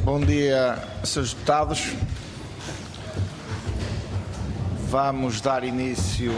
Bom dia, Srs. Deputados. Vamos dar início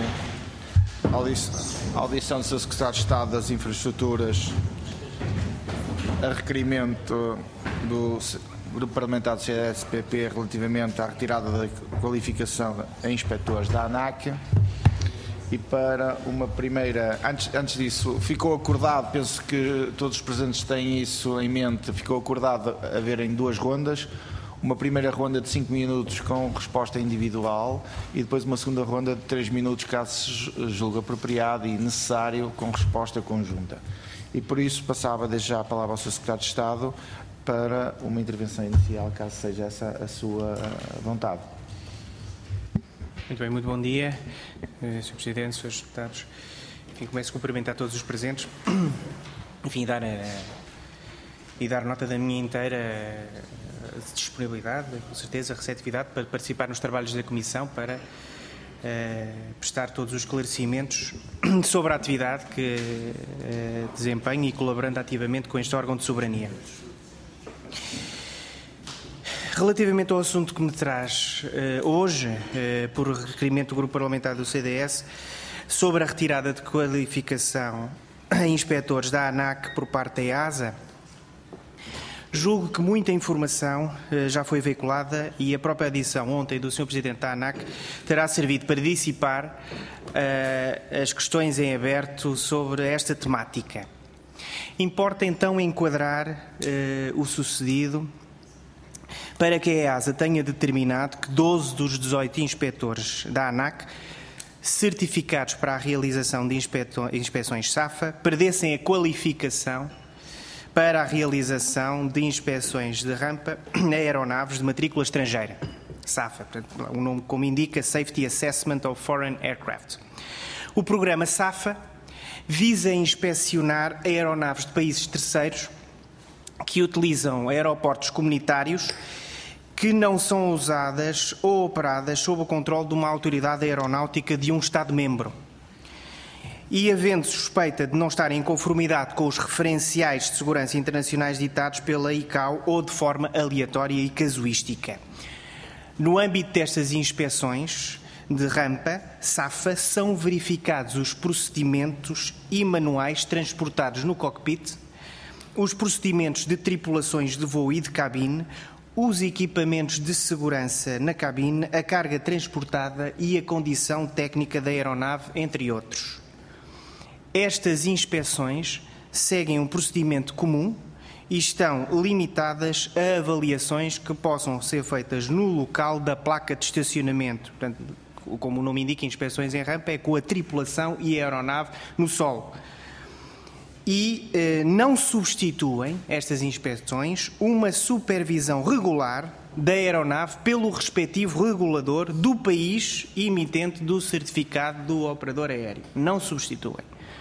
à audição do Sr. Secretário de Estado das Infraestruturas a requerimento do Grupo Parlamentar do CDS-PP relativamente à retirada da qualificação a inspectores da ANAC. E para uma primeira, antes disso, ficou acordado, penso que todos os presentes têm isso em mente, ficou acordado haverem duas rondas, uma primeira ronda de 5 minutos com resposta individual e depois uma segunda ronda de 3 minutos, caso se julgue apropriado e necessário, com resposta conjunta. E por isso passava desde já a palavra ao Sr. Secretário de Estado para uma intervenção inicial, caso seja essa a sua vontade. Muito bem, muito bom dia, Sr. Presidente, Srs. Deputados. Enfim, começo a cumprimentar todos os presentes. Enfim, dar nota da minha inteira disponibilidade, com certeza, receptividade para participar nos trabalhos da Comissão, para prestar todos os esclarecimentos sobre a atividade que desempenho e colaborando ativamente com este órgão de soberania. Relativamente ao assunto que me traz hoje, por requerimento do Grupo Parlamentar do CDS, sobre a retirada de qualificação a inspectores da ANAC por parte da EASA, julgo que muita informação já foi veiculada e a própria adição ontem do Sr. Presidente da ANAC terá servido para dissipar as questões em aberto sobre esta temática. Importa então enquadrar o sucedido para que a EASA tenha determinado que 12 dos 18 inspectores da ANAC, certificados para a realização de inspeções SAFA, perdessem a qualificação para a realização de inspeções de rampa a aeronaves de matrícula estrangeira. SAFA, portanto, o nome como indica, Safety Assessment of Foreign Aircraft. O programa SAFA visa inspecionar aeronaves de países terceiros que utilizam aeroportos comunitários que não são usadas ou operadas sob o controle de uma autoridade aeronáutica de um Estado-membro e havendo suspeita de não estarem em conformidade com os referenciais de segurança internacionais ditados pela ICAO ou de forma aleatória e casuística. No âmbito destas inspeções de rampa, SAFA, são verificados os procedimentos e manuais transportados no cockpit, os procedimentos de tripulações de voo e de cabine, os equipamentos de segurança na cabine, a carga transportada e a condição técnica da aeronave, entre outros. Estas inspeções seguem um procedimento comum e estão limitadas a avaliações que possam ser feitas no local da placa de estacionamento. Portanto, como o nome indica, inspeções em rampa é com a tripulação e a aeronave no solo. E não substituem estas inspeções uma supervisão regular da aeronave pelo respectivo regulador do país emitente do certificado do operador aéreo. Não substituem.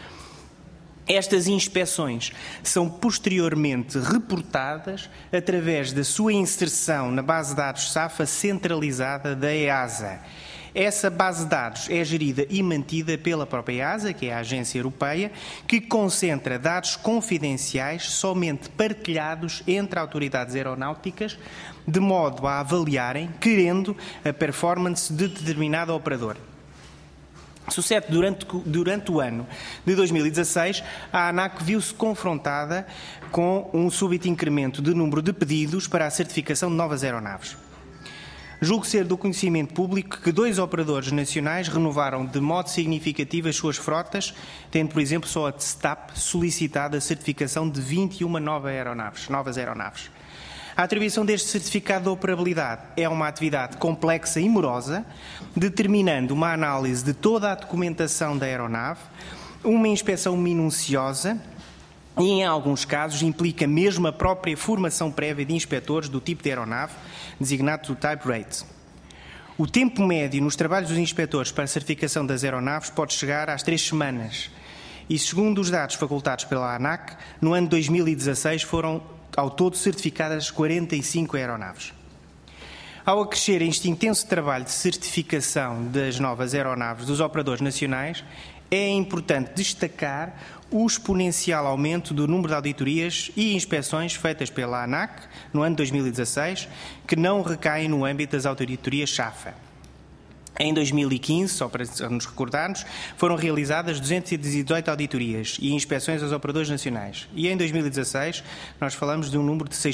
Estas inspeções são posteriormente reportadas através da sua inserção na base de dados SAFA centralizada da EASA. Essa base de dados é gerida e mantida pela própria EASA, que é a agência europeia, que concentra dados confidenciais somente partilhados entre autoridades aeronáuticas, de modo a avaliarem, querendo, a performance de determinado operador. Sucede durante o ano de 2016, a ANAC viu-se confrontada com um súbito incremento de número de pedidos para a certificação de novas aeronaves. Julgo ser do conhecimento público que 2 operadores nacionais renovaram de modo significativo as suas frotas, tendo, por exemplo, só a STAP solicitado a certificação de 21 novas aeronaves. A atribuição deste certificado de operabilidade é uma atividade complexa e morosa, determinando uma análise de toda a documentação da aeronave, uma inspeção minuciosa e, em alguns casos, implica mesmo a própria formação prévia de inspectores do tipo de aeronave, designado do Type Rate. O tempo médio nos trabalhos dos inspectores para a certificação das aeronaves pode chegar às 3 semanas e, segundo os dados facultados pela ANAC, no ano de 2016 foram, ao todo, certificadas 45 aeronaves. Ao acrescer este intenso trabalho de certificação das novas aeronaves dos operadores nacionais, é importante destacar o exponencial aumento do número de auditorias e inspeções feitas pela ANAC no ano de 2016, que não recaem no âmbito das auditorias Chafa. Em 2015, só para nos recordarmos, foram realizadas 218 auditorias e inspeções aos operadores nacionais. E em 2016, nós falamos de um número de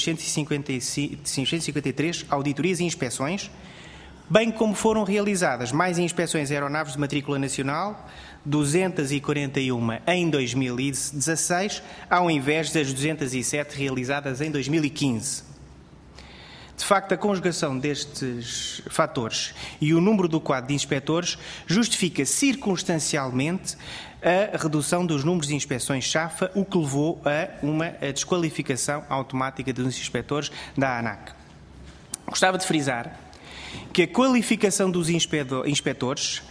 653 auditorias e inspeções, bem como foram realizadas mais inspeções a aeronaves de matrícula nacional, 241 em 2016, ao invés das 207 realizadas em 2015. De facto, a conjugação destes fatores e o número do quadro de inspectores justifica circunstancialmente a redução dos números de inspeções Chafa, o que levou a uma desqualificação automática dos inspectores da ANAC. Gostava de frisar que a qualificação dos inspectores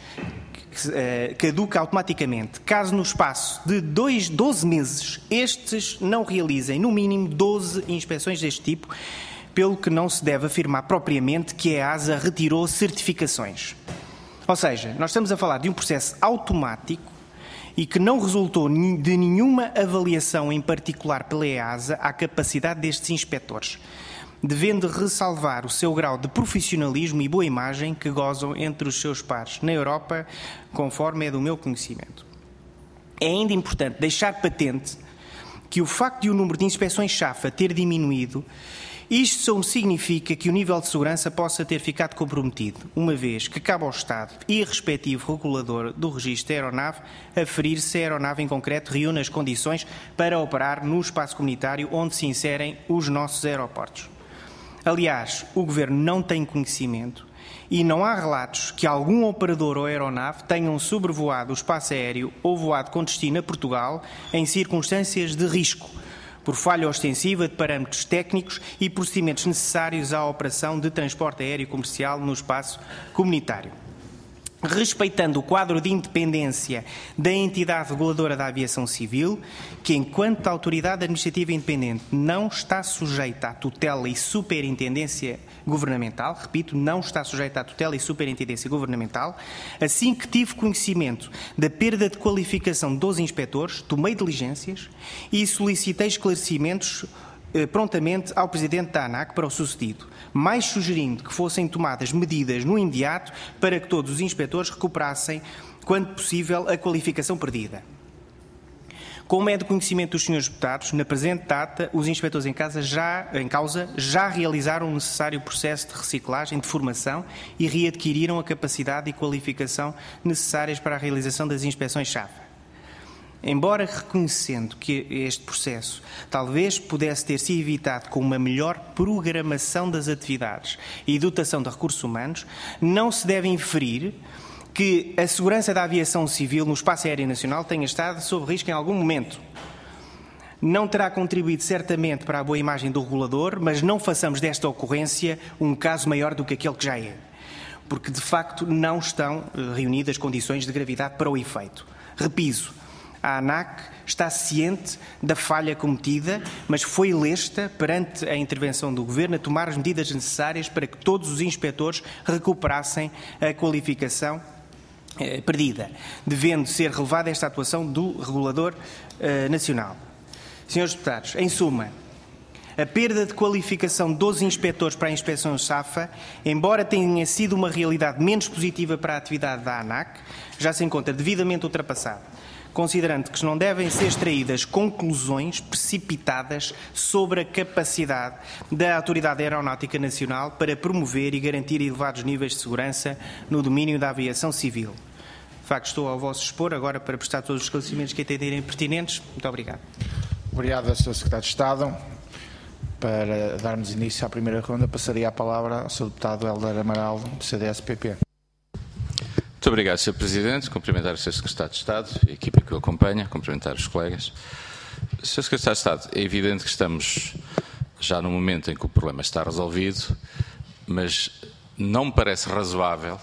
caduca automaticamente, caso no espaço de 12 meses estes não realizem no mínimo 12 inspeções deste tipo, pelo que não se deve afirmar propriamente que a EASA retirou certificações. Ou seja, nós estamos a falar de um processo automático e que não resultou de nenhuma avaliação em particular pela EASA à capacidade destes inspectores, devendo ressalvar o seu grau de profissionalismo e boa imagem que gozam entre os seus pares na Europa, conforme é do meu conhecimento. É ainda importante deixar patente que o facto de o número de inspeções Chafa ter diminuído, isto só significa que o nível de segurança possa ter ficado comprometido, uma vez que cabe ao Estado e respectivo regulador do registro da aeronave aferir se a aeronave em concreto reúne as condições para operar no espaço comunitário onde se inserem os nossos aeroportos. Aliás, o Governo não tem conhecimento e não há relatos que algum operador ou aeronave tenham sobrevoado o espaço aéreo ou voado com destino a Portugal em circunstâncias de risco, por falha ostensiva de parâmetros técnicos e procedimentos necessários à operação de transporte aéreo comercial no espaço comunitário. Respeitando o quadro de independência da entidade reguladora da aviação civil, que enquanto autoridade administrativa independente não está sujeita à tutela e superintendência governamental, repito, não está sujeita à tutela e superintendência governamental, assim que tive conhecimento da perda de qualificação de 12 inspectores, tomei diligências e solicitei esclarecimentos prontamente ao Presidente da ANAC para o sucedido, mais sugerindo que fossem tomadas medidas no imediato para que todos os inspectores recuperassem, quando possível, a qualificação perdida. Como é de conhecimento dos senhores deputados, na presente data, os inspectores em causa já realizaram o necessário processo de reciclagem, de formação e readquiriram a capacidade e qualificação necessárias para a realização das inspeções Chafa. Embora reconhecendo que este processo talvez pudesse ter sido evitado com uma melhor programação das atividades e dotação de recursos humanos, não se deve inferir que a segurança da aviação civil no espaço aéreo nacional tenha estado sob risco em algum momento. Não terá contribuído certamente para a boa imagem do regulador, mas não façamos desta ocorrência um caso maior do que aquele que já é, porque de facto não estão reunidas condições de gravidade para o efeito. Repiso. A ANAC está ciente da falha cometida, mas foi lesta perante a intervenção do Governo a tomar as medidas necessárias para que todos os inspectores recuperassem a qualificação perdida, devendo ser relevada esta atuação do regulador nacional. Senhores deputados, em suma, a perda de qualificação de 12 inspectores para a inspeção Chafa, embora tenha sido uma realidade menos positiva para a atividade da ANAC, já se encontra devidamente ultrapassada, considerando que não devem ser extraídas conclusões precipitadas sobre a capacidade da Autoridade Aeronáutica Nacional para promover e garantir elevados níveis de segurança no domínio da aviação civil. De facto, estou ao vosso dispor agora para prestar todos os esclarecimentos que entenderem pertinentes. Muito obrigado. Obrigado, Sr. Secretário de Estado. Para darmos início à primeira ronda, passaria a palavra ao Sr. Deputado Hélder Amaral, do CDS-PP. Muito obrigado, Sr. Presidente. Cumprimentar o Sr. Secretário de Estado e a equipa que o acompanha, cumprimentar os colegas. Sr. Secretário de Estado, é evidente que estamos já no momento em que o problema está resolvido, mas não me parece razoável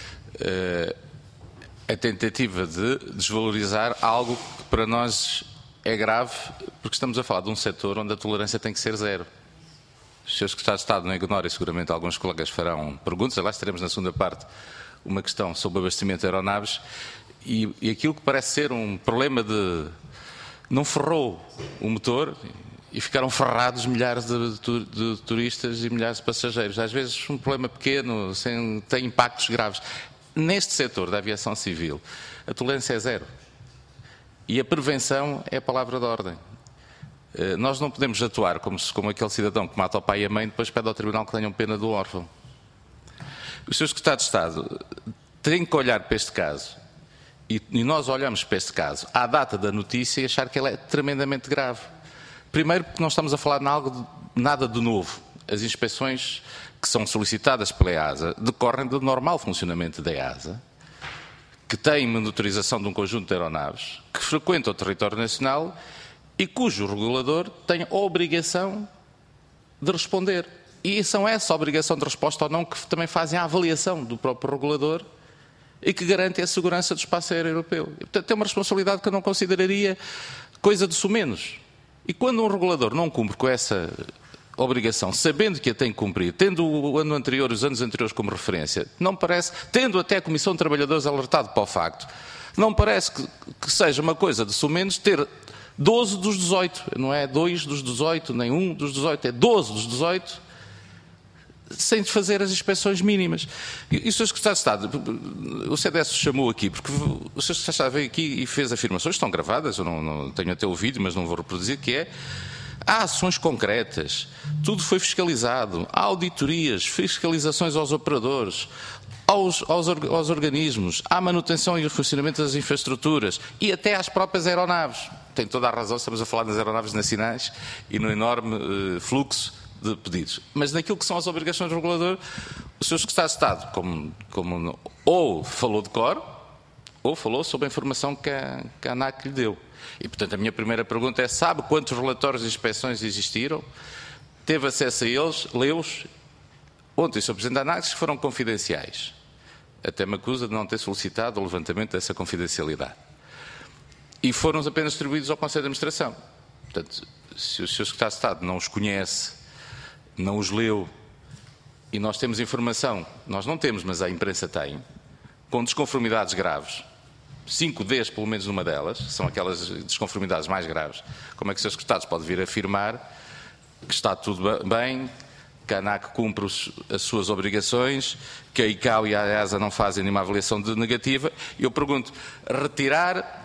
a tentativa de desvalorizar algo que para nós é grave, porque estamos a falar de um setor onde a tolerância tem que ser zero. O Sr. Secretário de Estado não ignora e seguramente alguns colegas farão perguntas. Aliás, teremos na segunda parte uma questão sobre o abastecimento de aeronaves E aquilo que parece ser um problema de... não ferrou o motor e ficaram ferrados milhares de turistas e milhares de passageiros. Às vezes um problema pequeno tem impactos graves. Neste setor da aviação civil, a tolerância é zero. E a prevenção é a palavra de ordem. Nós não podemos atuar como aquele cidadão que mata o pai e a mãe e depois pede ao tribunal que tenham pena do órfão. O Sr. Secretário de Estado tem que olhar para este caso, e nós olhamos para este caso à data da notícia e achar que ele é tremendamente grave. Primeiro porque não estamos a falar de nada de novo. As inspeções que são solicitadas pela EASA decorrem do normal funcionamento da EASA, que tem monitorização de um conjunto de aeronaves, que frequentam o território nacional e cujo regulador tem a obrigação de responder. E são essa obrigação de resposta ou não que também fazem a avaliação do próprio regulador e que garante a segurança do espaço aéreo europeu. E, portanto, é uma responsabilidade que eu não consideraria coisa de sumenos. E quando um regulador não cumpre com essa obrigação, sabendo que a tem que cumprir, tendo o ano anterior, os anos anteriores como referência, não parece, tendo até a Comissão de Trabalhadores alertado para o facto, não parece que seja uma coisa de sumenos ter 12 dos 18, não é 2 dos 18, nem 1 dos 18, é 12 dos 18, sem fazer as inspeções mínimas. E o Sr. Secretário de Estado, o CDS chamou aqui, porque o Sr. Secretário de Estado veio aqui e fez afirmações, estão gravadas, eu não tenho até o vídeo, mas não vou reproduzir, que é: há ações concretas, tudo foi fiscalizado, há auditorias, fiscalizações aos operadores, aos organismos, há manutenção e funcionamento das infraestruturas e até às próprias aeronaves. Tem toda a razão, estamos a falar das aeronaves nacionais e no enorme fluxo de pedidos. Mas naquilo que são as obrigações do regulador, o Sr. Secretário de Estado, como ou falou de cor, ou falou sobre a informação que a ANAC lhe deu. E, portanto, a minha primeira pergunta é: sabe quantos relatórios de inspeções existiram? Teve acesso a eles? Leu-os? Ontem, o Sr. Presidente da ANAC disse que foram confidenciais. Até me acusa de não ter solicitado o levantamento dessa confidencialidade. E foram apenas distribuídos ao Conselho de Administração. Portanto, se o Sr. Secretário de Estado não os conhece, não os leu, e nós temos informação, nós não temos, mas a imprensa tem, com desconformidades graves, 5 vezes pelo menos numa delas, são aquelas desconformidades mais graves, como é que o Sr. Secretário pode vir afirmar que está tudo bem, que a ANAC cumpre as suas obrigações, que a ICAO e a EASA não fazem nenhuma avaliação negativa? E eu pergunto: retirar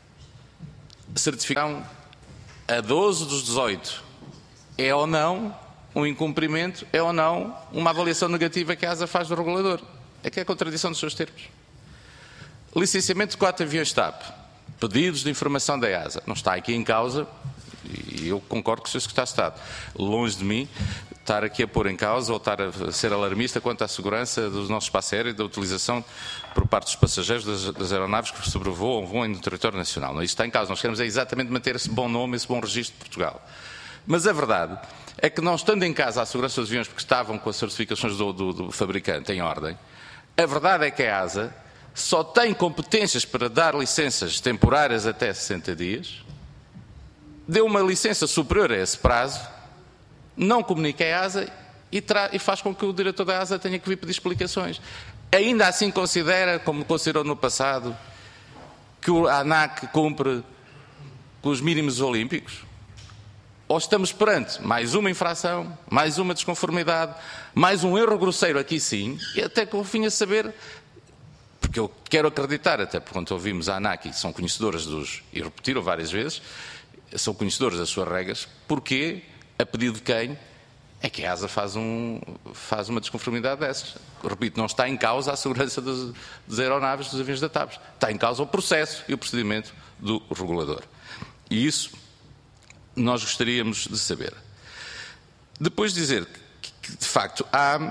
certificação a 12 dos 18 é ou não um incumprimento, é ou não uma avaliação negativa que a EASA faz do regulador? É que é a contradição dos seus termos. Licenciamento de 4 aviões TAP, pedidos de informação da EASA, não está aqui em causa, e eu concordo com o Sr. Secretário de Estado. Longe de mim estar aqui a pôr em causa ou estar a ser alarmista quanto à segurança do nosso espaço aéreo e da utilização por parte dos passageiros das aeronaves que sobrevoam ou voam no território nacional. Não, isso está em causa. Nós queremos exatamente manter esse bom nome, esse bom registro de Portugal. Mas a verdade é que, não estando em casa a segurança dos aviões, porque estavam com as certificações do fabricante em ordem, a verdade é que a EASA só tem competências para dar licenças temporárias até 60 dias, deu uma licença superior a esse prazo, não comunica a EASA e faz com que o diretor da EASA tenha que vir pedir explicações. Ainda assim considera, como considerou no passado, que a ANAC cumpre com os mínimos olímpicos? Ou estamos perante mais uma infração, mais uma desconformidade, mais um erro grosseiro, aqui sim, e até que eu vim a saber, porque eu quero acreditar, até porque quando ouvimos a ANAC, e são conhecedoras e repetiram várias vezes, são conhecedoras das suas regras, porque, a pedido de quem, é que a EASA faz uma desconformidade dessas. Repito, não está em causa a segurança das aeronaves, dos aviões da TAP. Está em causa o processo e o procedimento do regulador. E isso nós gostaríamos de saber. Depois de dizer que de facto,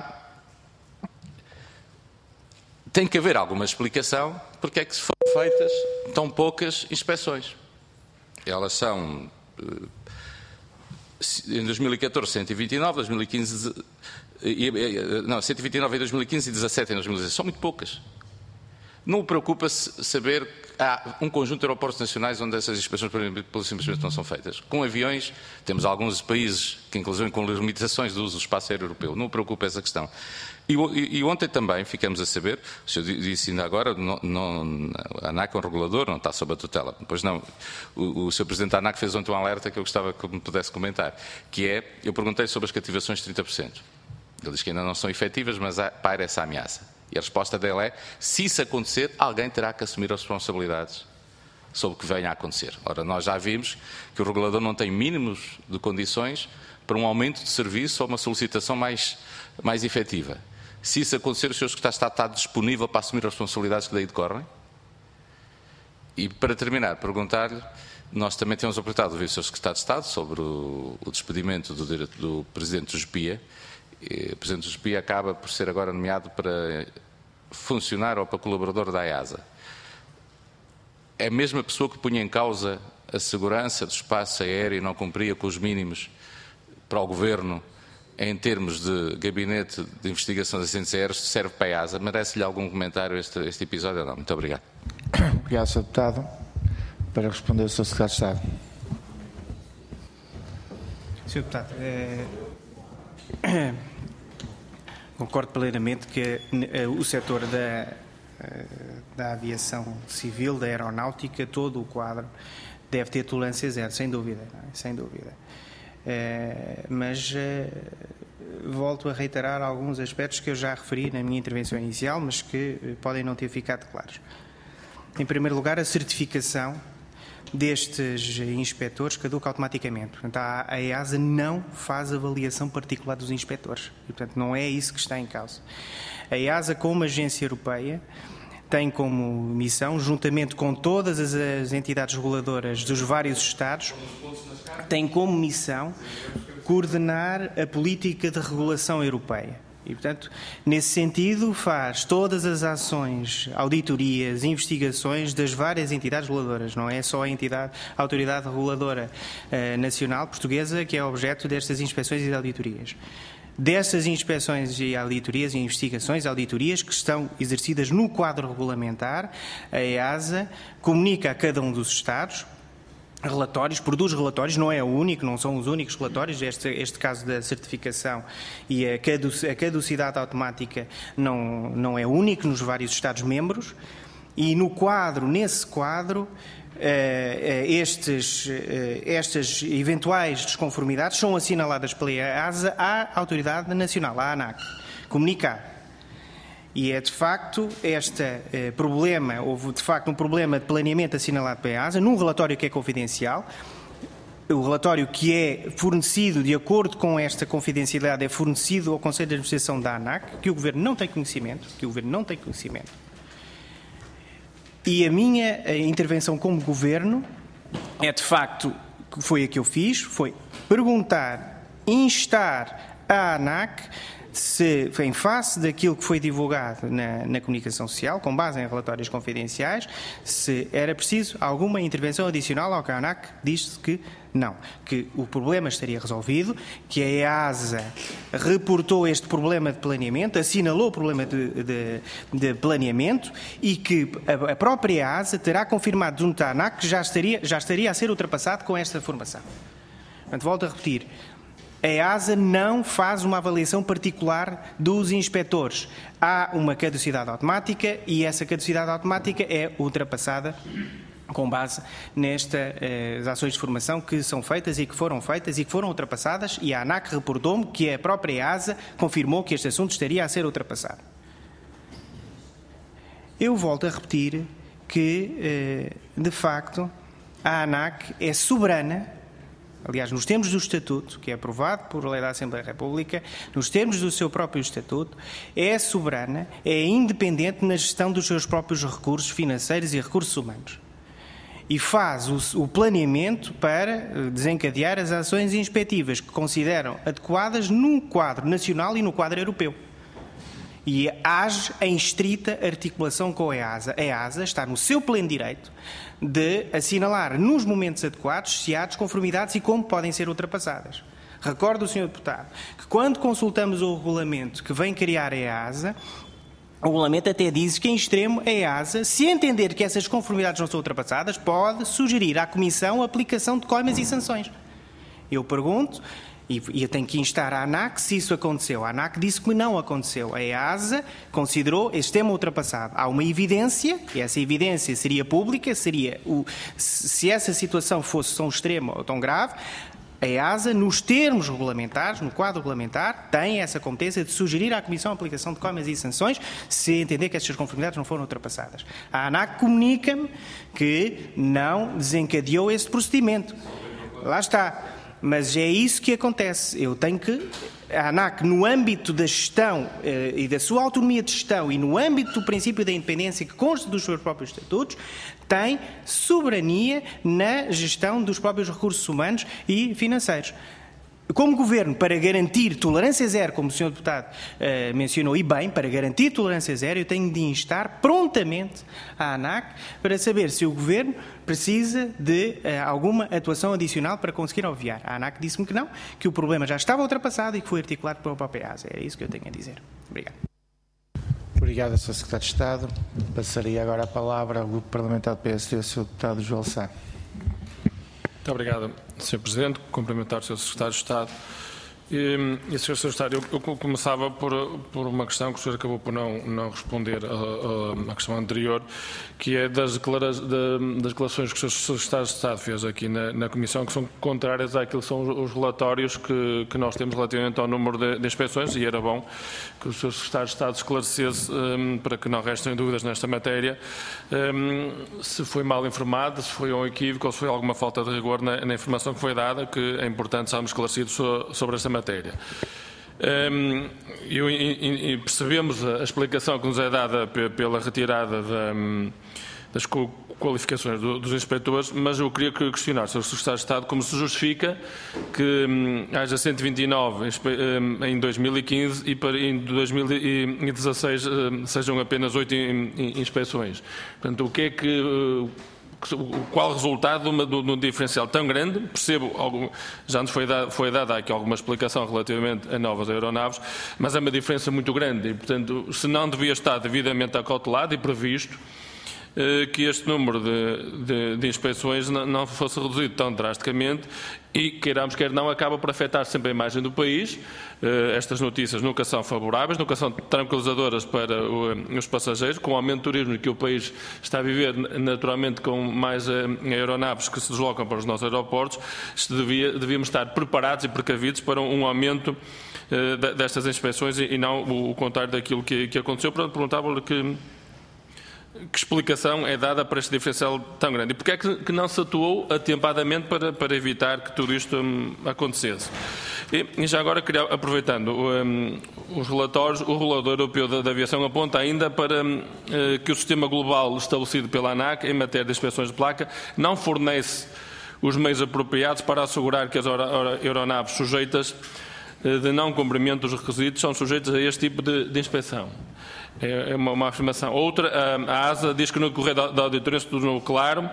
tem que haver alguma explicação porque é que se foram feitas tão poucas inspeções. Elas são, em 2014, 129, 129 em 2015 e 17 em 2016. São muito poucas. Não o preocupa saber que há um conjunto de aeroportos nacionais onde essas inspeções pelo simplesmente não são feitas. Com aviões, temos alguns países que, inclusive, com limitações do uso do espaço aéreo europeu. Não o preocupa essa questão. E ontem também ficamos a saber, o senhor disse ainda agora, a ANAC é um regulador, não está sob a tutela. Pois não, o senhor Presidente da ANAC fez ontem um alerta que eu gostava que me pudesse comentar, que é, eu perguntei sobre as cativações de 30%. Ele diz que ainda não são efetivas, mas paira essa ameaça. E a resposta dele é, se isso acontecer, alguém terá que assumir as responsabilidades sobre o que venha a acontecer. Ora, nós já vimos que o regulador não tem mínimos de condições para um aumento de serviço ou uma solicitação mais efetiva. Se isso acontecer, o Sr. Secretário de Estado está disponível para assumir as responsabilidades que daí decorrem? E, para terminar, perguntar-lhe, nós também temos a oportunidade de ouvir o Sr. Secretário de Estado sobre o despedimento do Presidente do GPIA. O Presidente do GPIA acaba por ser agora nomeado para funcionar ou para colaborador da EASA. É a mesma pessoa que punha em causa a segurança do espaço aéreo e não cumpria com os mínimos para o Governo em termos de gabinete de investigação de acidentes aéreos, serve para a EASA. Merece-lhe algum comentário este episódio ou não? Muito obrigado. Obrigado, Sr. Deputado. Para responder o Sr. Secretário de Estado. Sr. Deputado, concordo plenamente que o setor da aviação civil, da aeronáutica, todo o quadro deve ter tolerância zero, sem dúvida, sem dúvida. Mas volto a reiterar alguns aspectos que eu já referi na minha intervenção inicial, mas que podem não ter ficado claros. Em primeiro lugar, a certificação destes inspectores caduca automaticamente. Portanto, a EASA não faz avaliação particular dos inspectores. E, portanto, não é isso que está em causa. A EASA, como agência europeia, tem como missão, juntamente com todas as entidades reguladoras dos vários Estados, tem como missão coordenar a política de regulação europeia. E, portanto, nesse sentido, faz todas as ações, auditorias, investigações das várias entidades reguladoras. Não é só a autoridade reguladora nacional portuguesa que é objeto destas inspeções e auditorias. Destas inspeções e auditorias e investigações, auditorias que estão exercidas no quadro regulamentar, a EASA comunica a cada um dos Estados relatórios, produz relatórios, não é o único, não são os únicos relatórios, este caso da certificação e a caducidade automática não é único nos vários Estados-membros, e nesse quadro, estas eventuais desconformidades são assinaladas pela EASA à Autoridade Nacional, à ANAC, comunicar. E é de facto houve de facto um problema de planeamento assinalado pela EASA, num relatório que é confidencial. O relatório que é fornecido, de acordo com esta confidencialidade, é fornecido ao Conselho de Administração da ANAC, que o Governo não tem conhecimento, E a minha intervenção como Governo é de facto, que foi a que eu fiz, foi perguntar, instar a ANAC, se, em face daquilo que foi divulgado na comunicação social, com base em relatórios confidenciais, se era preciso alguma intervenção adicional, ao que a ANAC disse que não, que o problema estaria resolvido, que a EASA reportou este problema de planeamento, assinalou o problema de planeamento e que a própria EASA terá confirmado junto à ANAC que já estaria a ser ultrapassado com esta formação. Portanto, volto a repetir. A EASA não faz uma avaliação particular dos inspectores. Há uma caducidade automática e essa caducidade automática é ultrapassada com base nestas ações de formação que são feitas e que foram ultrapassadas, e a ANAC reportou-me que a própria EASA confirmou que este assunto estaria a ser ultrapassado. Eu volto a repetir que, de facto, a ANAC é soberana. Aliás, nos termos do Estatuto, que é aprovado por lei da Assembleia da República, nos termos do seu próprio Estatuto, é soberana, é independente na gestão dos seus próprios recursos financeiros e recursos humanos. E faz o planeamento para desencadear as ações inspectivas que consideram adequadas no quadro nacional e no quadro europeu. E age em estrita articulação com a EASA. A EASA está no seu pleno direito de assinalar nos momentos adequados se há desconformidades e como podem ser ultrapassadas. Recordo, Sr. Deputado, que quando consultamos o regulamento que vem criar a EASA, O regulamento até diz que, em extremo, a EASA, se entender que essas conformidades não são ultrapassadas, pode sugerir à Comissão a aplicação de coimas e sanções. Eu pergunto, e eu tenho que instar a ANAC se isso aconteceu. A ANAC disse que não aconteceu. A EASA considerou este tema ultrapassado. Há uma evidência, e essa evidência seria pública, se essa situação fosse tão extrema ou tão grave, a EASA, nos termos regulamentares, no quadro regulamentar, tem essa competência de sugerir à Comissão a aplicação de coimas e sanções se entender que estas conformidades não foram ultrapassadas. A ANAC comunica-me que não desencadeou esse procedimento. Lá está. Mas é isso que acontece. Eu tenho que... A ANAC, no âmbito da gestão e da sua autonomia de gestão e no âmbito do princípio da independência que consta dos seus próprios estatutos, tem soberania na gestão dos próprios recursos humanos e financeiros. Como Governo, para garantir tolerância zero, como o Sr. Deputado mencionou, e bem, para garantir tolerância zero, eu tenho de instar prontamente a ANAC para saber se o Governo precisa de alguma atuação adicional para conseguir obviar. A ANAC disse-me que não, que o problema já estava ultrapassado e que foi articulado pela própria EASA. Era isso que eu tenho a dizer. Obrigado. Obrigado, Sr. Secretário de Estado. Passaria agora a palavra ao Grupo Parlamentar do PSD, ao Sr. Deputado João Sá. Muito obrigado, Sr. Presidente. Cumprimentar o Sr. Secretário de Estado. E Sr. Secretário, eu começava por uma questão que o senhor acabou por não responder à questão anterior, que é das declarações que o Sr. Secretário de Estado fez aqui na Comissão, que são contrárias àquilo que são os relatórios que nós temos relativamente ao número de inspeções, e era bom que o Sr. Secretário de Estado esclarecesse, para que não restem dúvidas nesta matéria, se foi mal informado, se foi um equívoco ou se foi alguma falta de rigor na informação que foi dada, que é importante estarmos esclarecidos sobre esta matéria. E percebemos a explicação que nos é dada pela retirada das qualificações dos inspectores, mas eu queria questionar, Sr. Secretário de Estado, como se justifica que haja 129 em 2015 e em 2016 sejam apenas 8 inspeções. Portanto, o que é que... Qual o resultado de um diferencial tão grande? Percebo, já nos foi dada aqui alguma explicação relativamente a novas aeronaves, mas é uma diferença muito grande e, portanto, se não devia estar devidamente acautelado e previsto, que este número de inspeções não fosse reduzido tão drasticamente e, queiramos quer não, acaba por afetar sempre a imagem do país. Estas notícias nunca são favoráveis, nunca são tranquilizadoras para os passageiros, com o aumento do turismo que o país está a viver, naturalmente com mais aeronaves que se deslocam para os nossos aeroportos, devíamos estar preparados e precavidos para um aumento destas inspeções e não o contrário daquilo que aconteceu. Perguntava-lhe que explicação é dada para este diferencial tão grande? E porquê é que não se atuou atempadamente para evitar que tudo isto acontecesse? E já agora, aproveitando os relatórios, o Regulador Europeu da Aviação aponta ainda para que o sistema global estabelecido pela ANAC em matéria de inspeções de placa não fornece os meios apropriados para assegurar que as aeronaves sujeitas de não cumprimento dos requisitos são sujeitas a este tipo de inspeção. É uma afirmação. Outra, a ASA diz que no decorrer da auditoria se tornou claro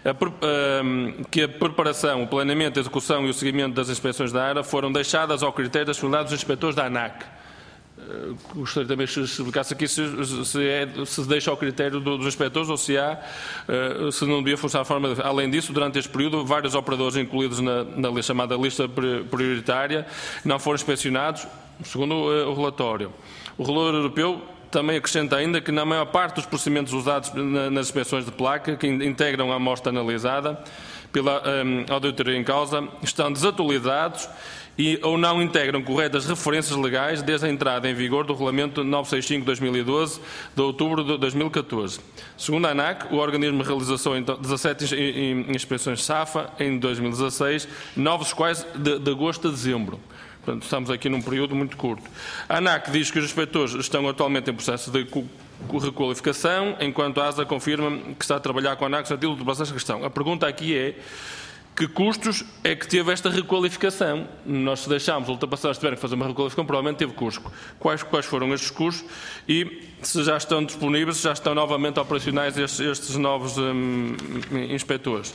que a preparação, o planeamento, a execução e o seguimento das inspeções da ARA foram deixadas ao critério das responsabilidades dos inspectores da ANAC. Gostaria também que se explicasse aqui se deixa ao critério dos inspectores ou se não devia funcionar de forma... Além disso, durante este período, vários operadores incluídos na chamada lista prioritária não foram inspecionados, segundo o relatório. O Regulador Europeu também acrescenta ainda que na maior parte dos procedimentos usados nas inspeções de placa, que integram a amostra analisada pela auditoria em causa, estão desatualizados ou não integram corretas referências legais desde a entrada em vigor do Regulamento 965/2012 de outubro de 2014. Segundo a ANAC, o organismo realizou 17 inspeções SAFA em 2016, 9 dos quais de agosto a dezembro. Portanto, estamos aqui num período muito curto. A ANAC diz que os inspectores estão atualmente em processo de requalificação, enquanto a ASA confirma que está a trabalhar com a ANAC no sentido de ultrapassar esta questão. A pergunta aqui é: que custos é que teve esta requalificação? Nós, se deixámos ultrapassar, se tiverem que fazer uma requalificação, provavelmente teve custo. Quais foram estes custos e se já estão disponíveis, se já estão novamente operacionais estes novos inspectores?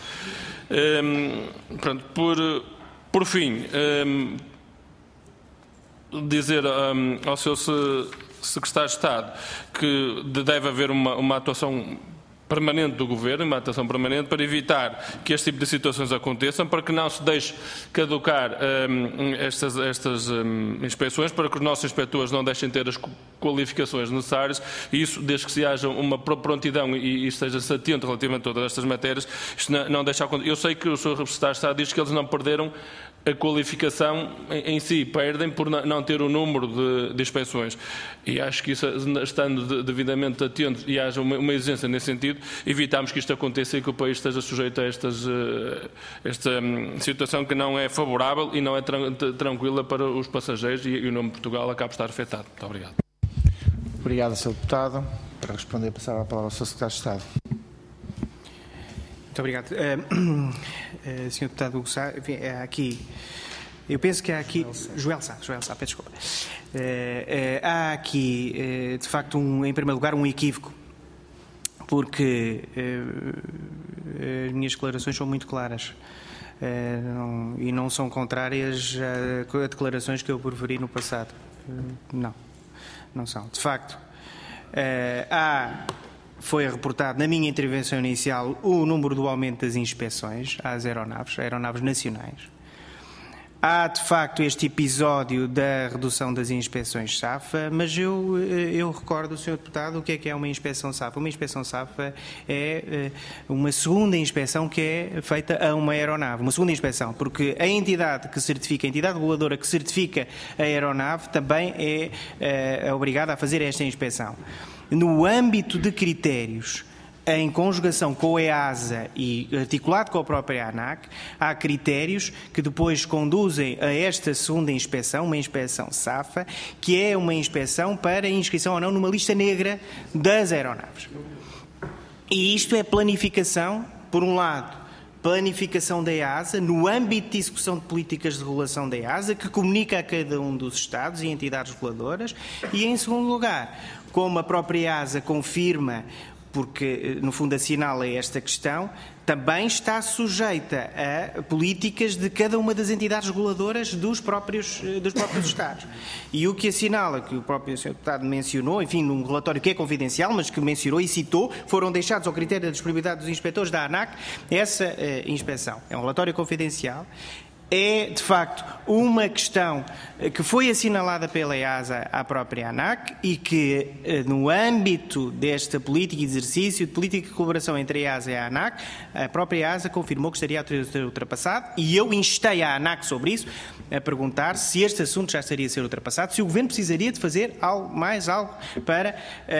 Portanto, por fim, dizer ao Sr. Secretário de Estado que deve haver uma atuação permanente do Governo, uma atuação permanente para evitar que este tipo de situações aconteçam, para que não se deixe caducar estas inspeções, para que os nossos inspectores não deixem ter as qualificações necessárias, e isso, desde que se haja uma prontidão e esteja-se atento relativamente a todas estas matérias, isto não deixa acontecer. Eu sei que o Sr. Secretário de Estado diz que eles não perderam a qualificação em si, perdem por não ter o número de inspeções. E acho que isso, estando devidamente atento e haja uma exigência nesse sentido, evitamos que isto aconteça e que o país esteja sujeito a esta situação que não é favorável e não é tranquila para os passageiros, e o nome de Portugal acaba por estar afetado. Muito obrigado. Obrigado, Sr. Deputado. Para responder, passar a palavra ao Sr. Secretário de Estado. Muito obrigado. Sr. Deputado Hugo Sá, aqui, eu penso que há aqui... Joel Sá, peço desculpa. Há aqui, de facto, em primeiro lugar, um equívoco, porque as minhas declarações são muito claras e não são contrárias a declarações que eu proferi no passado. Não são. De facto, foi reportado na minha intervenção inicial o número do aumento das inspeções às aeronaves nacionais. Há, de facto, este episódio da redução das inspeções SAFA, mas eu recordo, Sr. Deputado, o que é uma inspeção SAFA. Uma inspeção SAFA é uma segunda inspeção que é feita a uma aeronave. Uma segunda inspeção, porque a entidade que certifica, a entidade reguladora que certifica a aeronave também é obrigada a fazer esta inspeção. No âmbito de critérios, em conjugação com a EASA e articulado com a própria ANAC, há critérios que depois conduzem a esta segunda inspeção, uma inspeção SAFA, que é uma inspeção para inscrição ou não numa lista negra das aeronaves. E isto é planificação, por um lado, planificação da EASA, no âmbito de execução de políticas de regulação da EASA, que comunica a cada um dos Estados e entidades reguladoras, e, em segundo lugar, como a própria EASA confirma, porque no fundo assinala esta questão, também está sujeita a políticas de cada uma das entidades reguladoras dos próprios Estados. E o que assinala, que o próprio Sr. Deputado mencionou, enfim, num relatório que é confidencial, mas que mencionou e citou, foram deixados ao critério da disponibilidade dos inspectores da ANAC essa inspeção. É um relatório confidencial. É, de facto, uma questão que foi assinalada pela EASA à própria ANAC e que, no âmbito desta política de exercício de política de colaboração entre a EASA e a ANAC, a própria EASA confirmou que estaria a ser ultrapassado, e eu instei a ANAC sobre isso, a perguntar se este assunto já estaria a ser ultrapassado, se o Governo precisaria de fazer mais algo para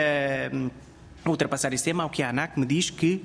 ultrapassar esse tema, ao que a ANAC me diz que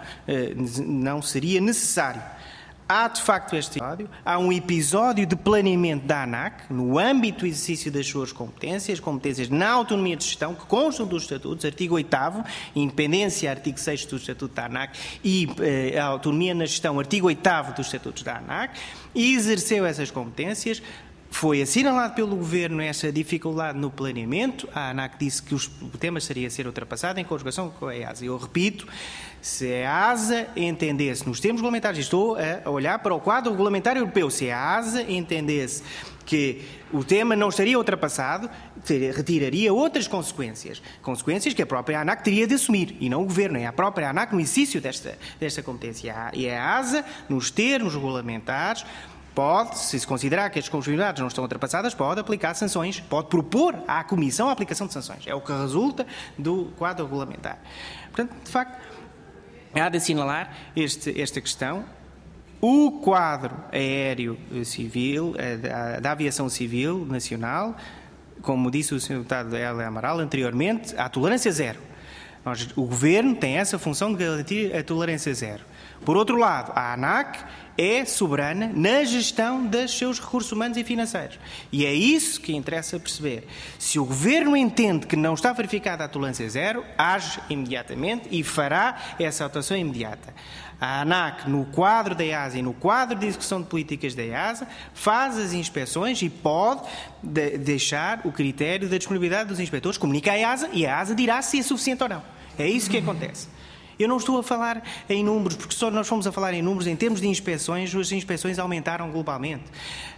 não seria necessário. Há, de facto, este episódio. Há um episódio de planeamento da ANAC, no âmbito do exercício das suas competências na autonomia de gestão, que constam dos estatutos, artigo 8º, independência, artigo 6º do estatuto da ANAC, e a autonomia na gestão, artigo 8º dos estatutos da ANAC, e exerceu essas competências. Foi assinalado pelo Governo essa dificuldade no planeamento. A ANAC disse que o tema seria a ser ultrapassado em conjugação com a EASA. Eu repito, se a EASA entendesse, nos termos regulamentares, estou a olhar para o quadro regulamentar europeu, se a EASA entendesse que o tema não estaria ultrapassado, retiraria outras consequências. Consequências que a própria ANAC teria de assumir, e não o Governo. É a própria ANAC no exercício desta competência. E a EASA, nos termos regulamentares, pode, se considerar que as condicionalidades não estão ultrapassadas, pode aplicar sanções, pode propor à Comissão a aplicação de sanções. É o que resulta do quadro regulamentar. Portanto, de facto, há de assinalar esta questão. O quadro aéreo civil, da aviação civil nacional, como disse o Sr. Deputado Hélio Amaral anteriormente, há tolerância zero. O Governo tem essa função de garantir a tolerância zero. Por outro lado, a ANAC é soberana na gestão dos seus recursos humanos e financeiros. E é isso que interessa perceber. Se o Governo entende que não está verificada a tolerância zero, age imediatamente e fará essa atuação imediata. A ANAC, no quadro da EASA e no quadro de execução de políticas da EASA, faz as inspeções e pode deixar o critério da disponibilidade dos inspectores, comunica à EASA e a EASA dirá se é suficiente ou não. É isso que acontece. Eu não estou a falar em números, porque só nós fomos a falar em números, em termos de inspeções, as inspeções aumentaram globalmente.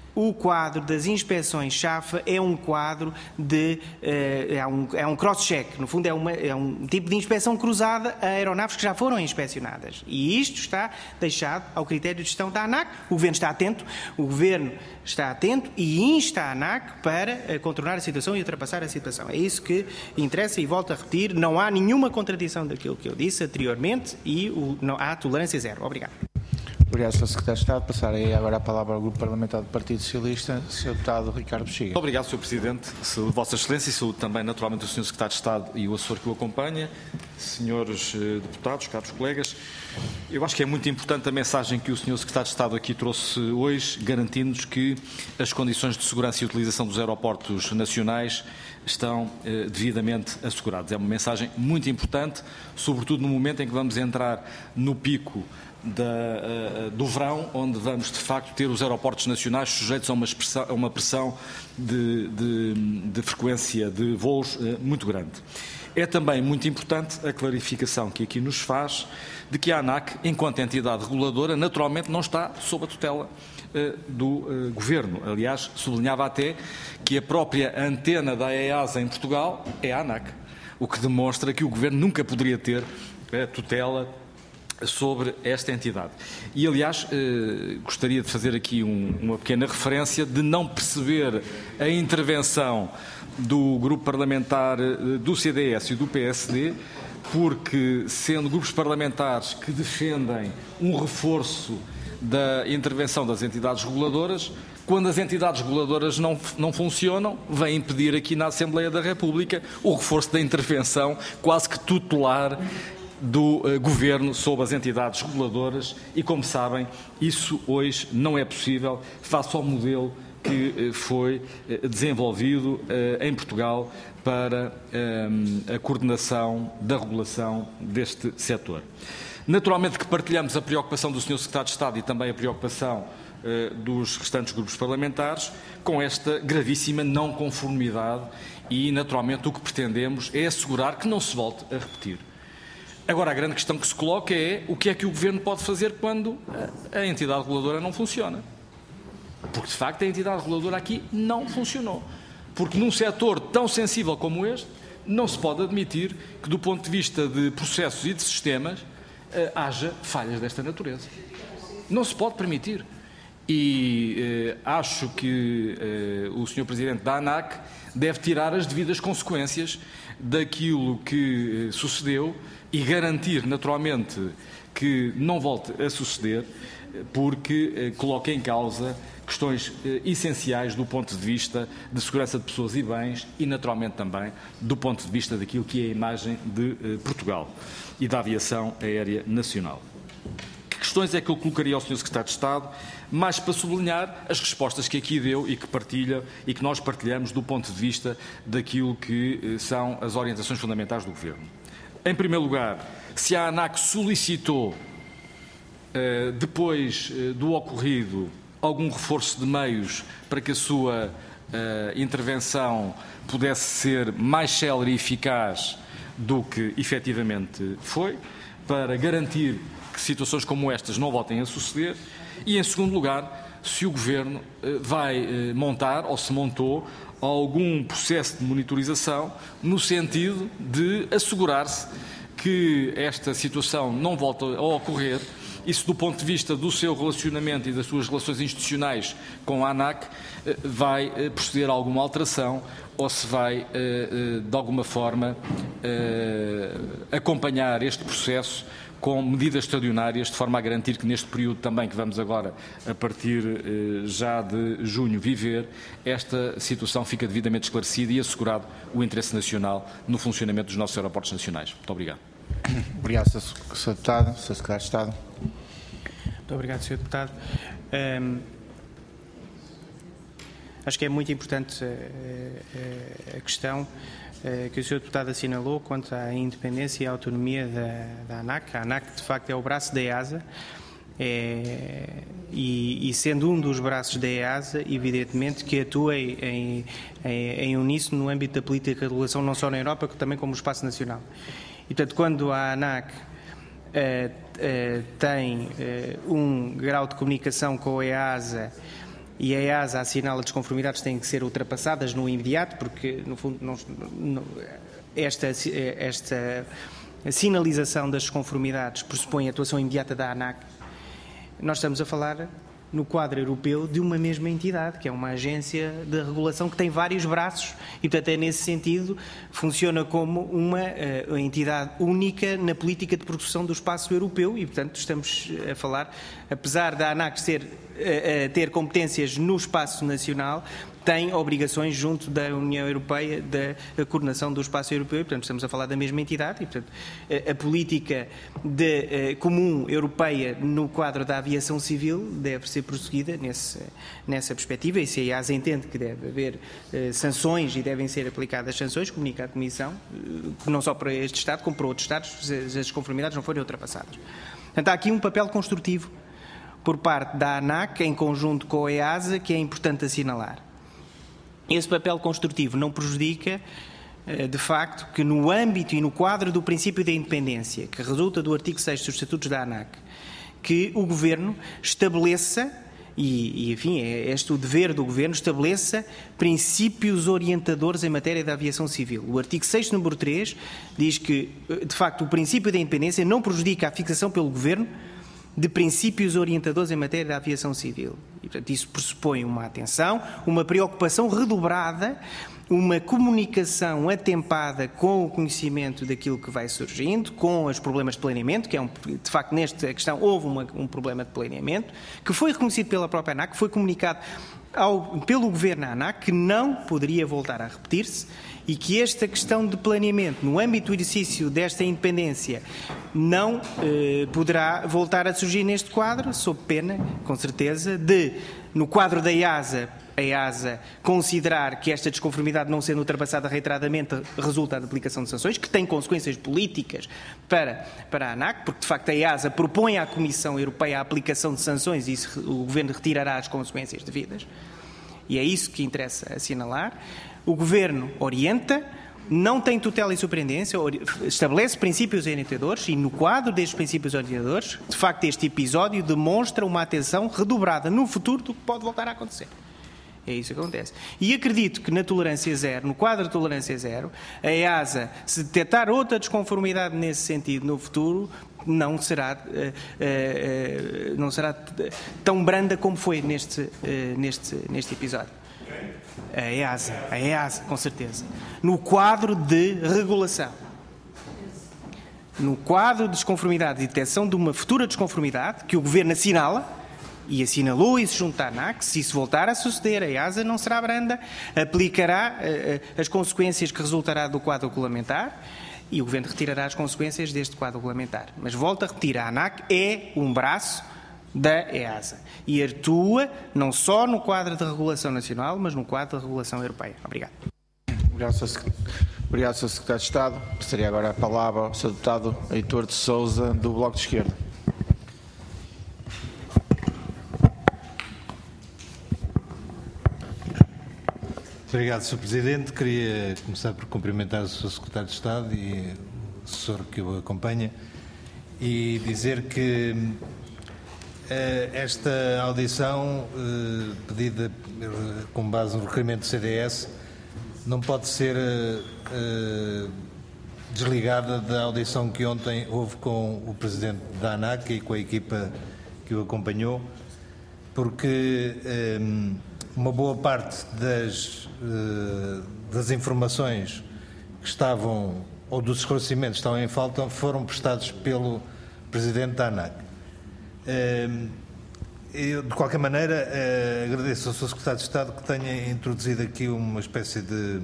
o quadro das inspeções chafa é um quadro de... é um cross-check, no fundo é um tipo de inspeção cruzada a aeronaves que já foram inspecionadas. E isto está deixado ao critério de gestão da ANAC. O Governo está atento e insta a ANAC para contornar a situação e ultrapassar a situação. É isso que interessa e volto a repetir, não há nenhuma contradição daquilo que eu disse anteriormente e não há tolerância zero. Obrigado. Obrigado, Sr. Secretário de Estado. Passarei agora a palavra ao Grupo Parlamentar do Partido Socialista, Sr. Deputado Ricardo Bexiga. Muito obrigado, Sr. Presidente. Saúdo Vossa Excelência e saúdo também, naturalmente, o Sr. Secretário de Estado e o assessor que o acompanha, senhores deputados, caros colegas. Eu acho que é muito importante a mensagem que o Sr. Secretário de Estado aqui trouxe hoje, garantindo-nos que as condições de segurança e utilização dos aeroportos nacionais estão devidamente asseguradas. É uma mensagem muito importante, sobretudo no momento em que vamos entrar no pico do verão, onde vamos de facto ter os aeroportos nacionais sujeitos a uma pressão de frequência de voos muito grande. É também muito importante a clarificação que aqui nos faz de que a ANAC, enquanto entidade reguladora, naturalmente não está sob a tutela do Governo. Aliás, sublinhava até que a própria antena da EASA em Portugal é a ANAC, o que demonstra que o Governo nunca poderia ter tutela sobre esta entidade. E, aliás, gostaria de fazer aqui uma pequena referência de não perceber a intervenção do grupo parlamentar do CDS e do PSD, porque, sendo grupos parlamentares que defendem um reforço da intervenção das entidades reguladoras, quando as entidades reguladoras não funcionam, vêm impedir aqui na Assembleia da República o reforço da intervenção quase que tutelar do Governo sobre as entidades reguladoras e, como sabem, isso hoje não é possível face ao modelo que foi desenvolvido em Portugal para a coordenação da regulação deste setor. Naturalmente que partilhamos a preocupação do Sr. Secretário de Estado e também a preocupação dos restantes grupos parlamentares com esta gravíssima não conformidade e, naturalmente, o que pretendemos é assegurar que não se volte a repetir. Agora, a grande questão que se coloca é o que é que o Governo pode fazer quando a entidade reguladora não funciona. Porque, de facto, a entidade reguladora aqui não funcionou. Porque num setor tão sensível como este, não se pode admitir que, do ponto de vista de processos e de sistemas, haja falhas desta natureza. Não se pode permitir. E acho que o Sr. Presidente da ANAC deve tirar as devidas consequências daquilo que sucedeu e garantir, naturalmente, que não volte a suceder, porque coloca em causa questões essenciais do ponto de vista de segurança de pessoas e bens e, naturalmente, também do ponto de vista daquilo que é a imagem de Portugal e da aviação aérea nacional. Que questões é que eu colocaria ao Sr. Secretário de Estado, mais para sublinhar as respostas que aqui deu e que partilha e que nós partilhamos do ponto de vista daquilo que são as orientações fundamentais do Governo. Em primeiro lugar, se a ANAC solicitou, depois do ocorrido, algum reforço de meios para que a sua intervenção pudesse ser mais célere e eficaz do que efetivamente foi, para garantir que situações como estas não voltem a suceder. E, em segundo lugar, se o Governo vai montar ou se montou algum processo de monitorização no sentido de assegurar-se que esta situação não volta a ocorrer e se, do ponto de vista do seu relacionamento e das suas relações institucionais com a ANAC, vai proceder a alguma alteração ou se vai, de alguma forma, acompanhar este processo com medidas extraordinárias, de forma a garantir que neste período também que vamos agora, a partir já de junho, viver, esta situação fica devidamente esclarecida e assegurado o interesse nacional no funcionamento dos nossos aeroportos nacionais. Muito obrigado. Obrigado, Sr. Deputado. Sr. Secretário de Estado. Muito obrigado, Sr. Deputado. Acho que é muito importante a questão que o Sr. Deputado assinalou quanto à independência e à autonomia da ANAC. A ANAC, de facto, é o braço da EASA e sendo um dos braços da EASA, evidentemente que atua em uníssono no âmbito da política de regulação, não só na Europa, também como no espaço nacional. E, portanto, quando a ANAC tem um grau de comunicação com a EASA e a EASA assinala desconformidades têm que ser ultrapassadas no imediato, porque, no fundo, esta sinalização das desconformidades pressupõe a atuação imediata da ANAC. Nós estamos a falar, no quadro europeu, de uma mesma entidade, que é uma agência de regulação que tem vários braços e, portanto, é nesse sentido, funciona como uma entidade única na política de produção do espaço europeu e, portanto, estamos a falar, apesar da ANAC ter competências no espaço nacional, tem obrigações junto da União Europeia da coordenação do espaço europeu e, portanto, estamos a falar da mesma entidade e, portanto, a política comum europeia no quadro da aviação civil deve ser prosseguida nessa perspectiva e se a EASA entende que deve haver sanções e devem ser aplicadas sanções, comunica à Comissão, não só para este Estado como para outros Estados, se as desconformidades não forem ultrapassadas. Portanto, há aqui um papel construtivo por parte da ANAC, em conjunto com a EASA, que é importante assinalar. Esse papel construtivo não prejudica, de facto, que no âmbito e no quadro do princípio da independência, que resulta do artigo 6 dos Estatutos da ANAC, que o Governo estabeleça, e enfim, é este o dever do Governo, estabeleça princípios orientadores em matéria da aviação civil. O artigo 6, número 3, diz que, de facto, o princípio da independência não prejudica a fixação pelo Governo de princípios orientadores em matéria da aviação civil. E, portanto, isso pressupõe uma atenção, uma preocupação redobrada, uma comunicação atempada com o conhecimento daquilo que vai surgindo, com os problemas de planeamento, que de facto, nesta questão houve um problema de planeamento, que foi reconhecido pela própria ANAC, que foi comunicado pelo Governo à ANAC, que não poderia voltar a repetir-se e que esta questão de planeamento, no âmbito do exercício desta independência, não poderá voltar a surgir neste quadro, sob pena, com certeza, de, no quadro da EASA, a EASA considerar que esta desconformidade não sendo ultrapassada reiteradamente resulta da aplicação de sanções, que tem consequências políticas para a ANAC, porque de facto a EASA propõe à Comissão Europeia a aplicação de sanções e o Governo retirará as consequências devidas. E é isso que interessa assinalar. O Governo orienta, não tem tutela e superintendência, estabelece princípios orientadores e no quadro destes princípios orientadores, de facto este episódio demonstra uma atenção redobrada no futuro do que pode voltar a acontecer. É isso que acontece. E acredito que na tolerância zero, no quadro de tolerância zero, a EASA, se detectar outra desconformidade nesse sentido no futuro, não será tão branda como foi neste episódio. A EASA, com certeza. No quadro de regulação. No quadro de desconformidade e detecção de uma futura desconformidade que o Governo assinala, e assinalou isso junto à ANAC, se isso voltar a suceder, a EASA não será branda, aplicará as consequências que resultará do quadro regulamentar e o Governo retirará as consequências deste quadro regulamentar. Mas volto a repetir, a ANAC é um braço da EASA e atua não só no quadro de regulação nacional, mas no quadro de regulação europeia. Obrigado. Obrigado, Sr. Secretário de Estado. Passaria agora a palavra ao Sr. Deputado Heitor de Sousa, do Bloco de Esquerda. Obrigado, Sr. Presidente. Queria começar por cumprimentar o Sr. Secretário de Estado e o assessor que o acompanha e dizer que esta audição pedida com base no requerimento do CDS não pode ser desligada da audição que ontem houve com o Presidente da ANAC e com a equipa que o acompanhou, porque uma boa parte das informações que estavam, ou dos esclarecimentos que estavam em falta, foram prestados pelo Presidente da ANAC. Eu, de qualquer maneira, agradeço ao Sr. Secretário de Estado que tenha introduzido aqui uma espécie de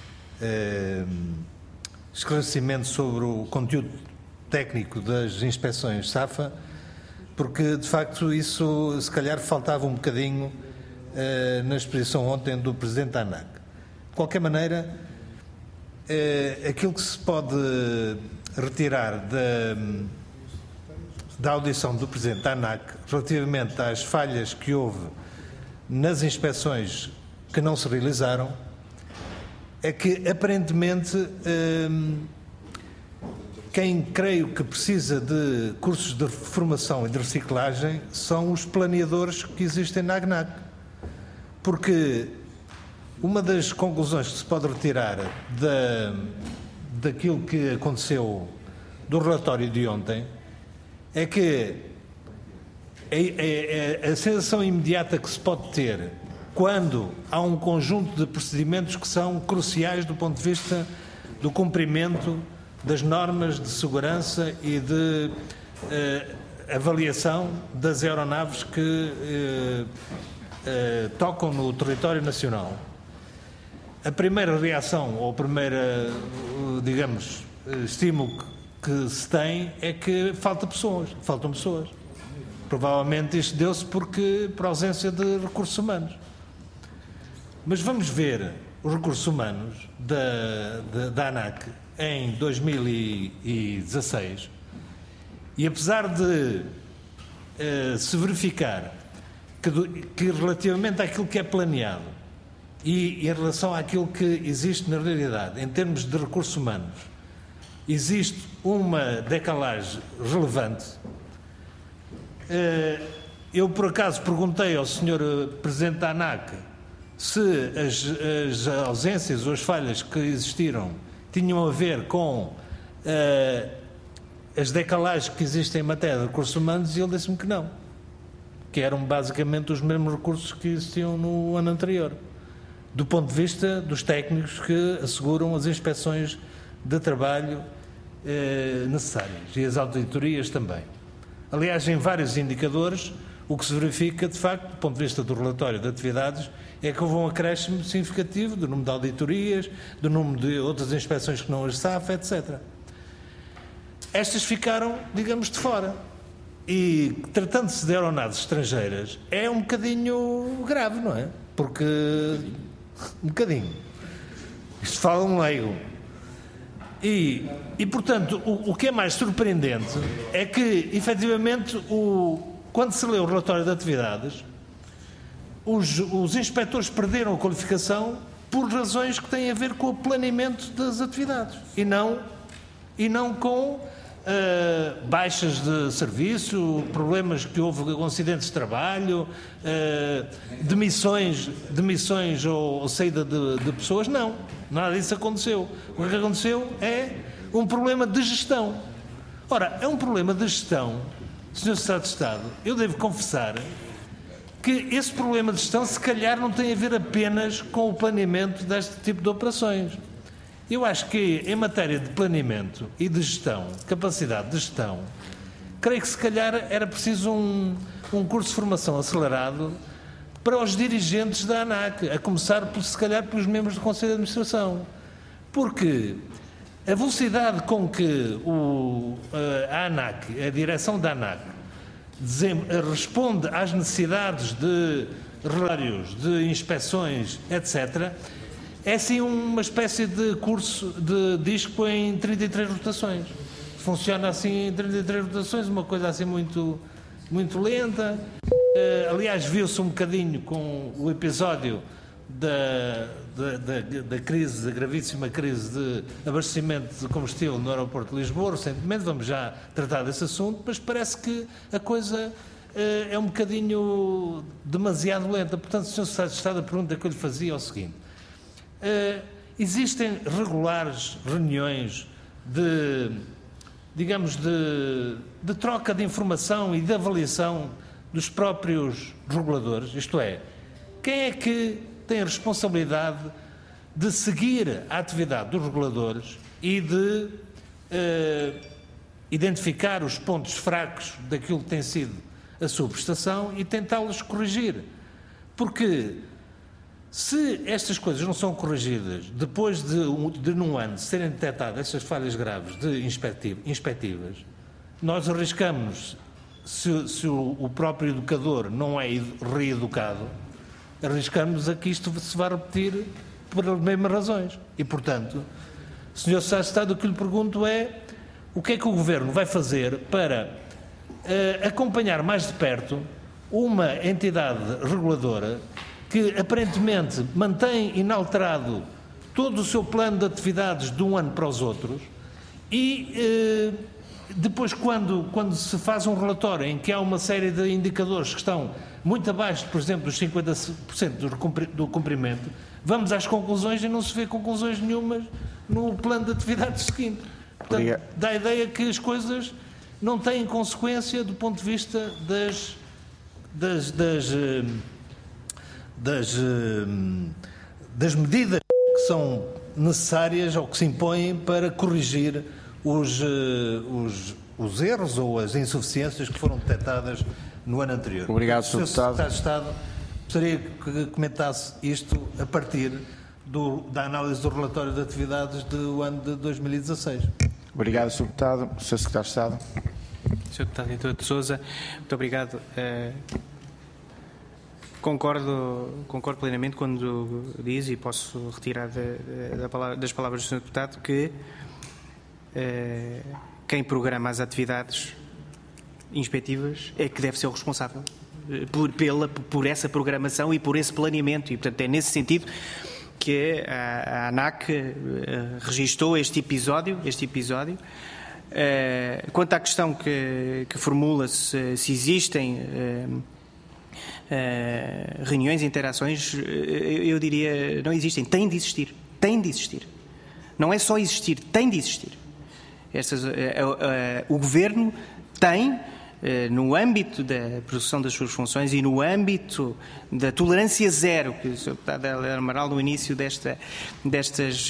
esclarecimento sobre o conteúdo técnico das inspeções SAFA, porque, de facto, isso, se calhar, faltava um bocadinho na exposição ontem do Presidente da ANAC. De qualquer maneira, aquilo que se pode retirar da audição do Presidente da ANAC relativamente às falhas que houve nas inspeções que não se realizaram é que, aparentemente, quem creio que precisa de cursos de formação e de reciclagem são os planeadores que existem na ANAC. porque uma das conclusões que se pode retirar daquilo que aconteceu do relatório de ontem é que a sensação imediata que se pode ter quando há um conjunto de procedimentos que são cruciais do ponto de vista do cumprimento das normas de segurança e de avaliação das aeronaves que tocam no território nacional. A primeira reação, ou a primeira, digamos, estímulo que se tem é que faltam pessoas. Provavelmente isto deu-se por ausência de recursos humanos. Mas vamos ver os recursos humanos da ANAC em 2016 e apesar de se verificar que relativamente àquilo que é planeado e em relação àquilo que existe na realidade, em termos de recursos humanos, existe uma decalagem relevante. Eu, por acaso, perguntei ao Sr. Presidente da ANAC se as ausências ou as falhas que existiram tinham a ver com as decalagens que existem em matéria de recursos humanos e ele disse-me que não, que eram basicamente os mesmos recursos que existiam no ano anterior, do ponto de vista dos técnicos que asseguram as inspeções de trabalho necessárias e as auditorias também. Aliás, em vários indicadores, o que se verifica, de facto, do ponto de vista do relatório de atividades, é que houve um acréscimo significativo do número de auditorias, do número de outras inspeções que não as SAF, etc. Estas ficaram, digamos, de fora. E, tratando-se de aeronaves estrangeiras, é um bocadinho grave, não é? Porque, um bocadinho. Isto fala um leigo. E portanto, o que é mais surpreendente é que, efetivamente, quando se lê o relatório de atividades, os inspectores perderam a qualificação por razões que têm a ver com o planeamento das atividades e não com baixas de serviço, problemas que houve com acidentes de trabalho, demissões ou saída de pessoas. Não, nada disso aconteceu. O que aconteceu é um problema de gestão. Ora, é um problema de gestão, Sr. Secretário de Estado, eu devo confessar que esse problema de gestão se calhar não tem a ver apenas com o planeamento deste tipo de operações. Eu acho que em matéria de planeamento e de gestão, capacidade de gestão, creio que se calhar era preciso um curso de formação acelerado para os dirigentes da ANAC, a começar se calhar pelos membros do Conselho de Administração. Porque a velocidade com que a ANAC, a direção da ANAC, responde às necessidades de relatórios, de inspeções, etc., é assim uma espécie de curso de disco em 33 rotações. Funciona assim em 33 rotações, uma coisa assim muito, muito lenta. Aliás, viu-se um bocadinho com o episódio da crise, da gravíssima crise de abastecimento de combustível no aeroporto de Lisboa, recentemente. Vamos já tratar desse assunto, mas parece que a coisa é um bocadinho demasiado lenta. Portanto, Sr. Secretário de Estado, a pergunta que eu lhe fazia é o seguinte: existem regulares reuniões de troca de informação e de avaliação dos próprios reguladores? Isto é, quem é que tem a responsabilidade de seguir a atividade dos reguladores e de identificar os pontos fracos daquilo que tem sido a sua prestação e tentá-los corrigir? Porque se estas coisas não são corrigidas depois de num ano serem detectadas estas falhas graves inspectivas, nós arriscamos, se o próprio educador não é reeducado, arriscamos a que isto se vá repetir pelas mesmas razões. E, portanto, Sr. Secretário de Estado, o que lhe pergunto é o que é que o Governo vai fazer para acompanhar mais de perto uma entidade reguladora que aparentemente mantém inalterado todo o seu plano de atividades de um ano para os outros e depois quando se faz um relatório em que há uma série de indicadores que estão muito abaixo, por exemplo, dos 50% do cumprimento, vamos às conclusões e não se vê conclusões nenhumas no plano de atividades seguinte. Portanto, dá a ideia que as coisas não têm consequência do ponto de vista das medidas que são necessárias ou que se impõem para corrigir os erros ou as insuficiências que foram detectadas no ano anterior. Obrigado, Sr. Deputado. Secretário de Estado, gostaria que comentasse isto a partir da análise do relatório de atividades do ano de 2016. Obrigado, Sr. Deputado. Sr. Secretário de Estado. Sr. Deputado Heitor de Sousa, muito obrigado. Concordo plenamente quando diz, e posso retirar das palavras do Sr. Deputado, que quem programa as atividades inspectivas é que deve ser o responsável por essa programação e por esse planeamento. E, portanto, é nesse sentido que a ANAC registou este episódio. Quanto à questão que formula se existem reuniões e interações, eu diria não existem, têm de existir. Não é só existir, tem de existir. O Governo tem, no âmbito da produção das suas funções e no âmbito da tolerância zero, que o Sr. Deputado Amaral no início destas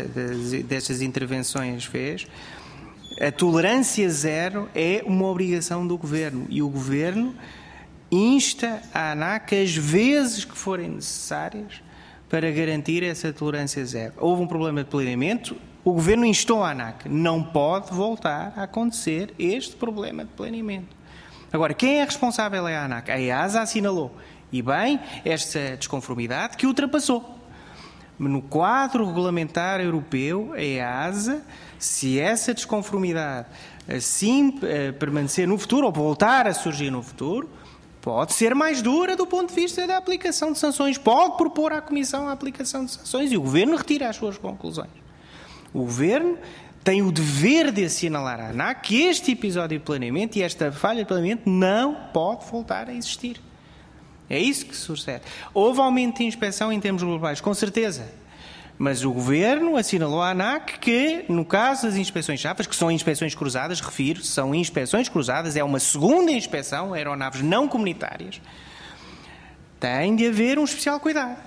intervenções fez, a tolerância zero é uma obrigação do Governo e o Governo insta a ANAC as vezes que forem necessárias para garantir essa tolerância zero. Houve um problema de planeamento, o Governo instou a ANAC. Não pode voltar a acontecer este problema de planeamento. Agora, quem é responsável é a ANAC. A EASA assinalou, e bem, esta desconformidade que ultrapassou. No quadro regulamentar europeu, a EASA, se essa desconformidade assim permanecer no futuro, ou voltar a surgir no futuro, pode ser mais dura do ponto de vista da aplicação de sanções. Pode propor à Comissão a aplicação de sanções e o Governo retira as suas conclusões. O Governo tem o dever de assinalar à ANAC que este episódio de planeamento e esta falha de planeamento não pode voltar a existir. É isso que sucede. Houve aumento de inspeção em termos globais, com certeza. Mas o Governo assinalou à ANAC que, no caso das inspeções chapas, que são inspeções cruzadas, refiro, são inspeções cruzadas, é uma segunda inspeção, aeronaves não comunitárias, tem de haver um especial cuidado.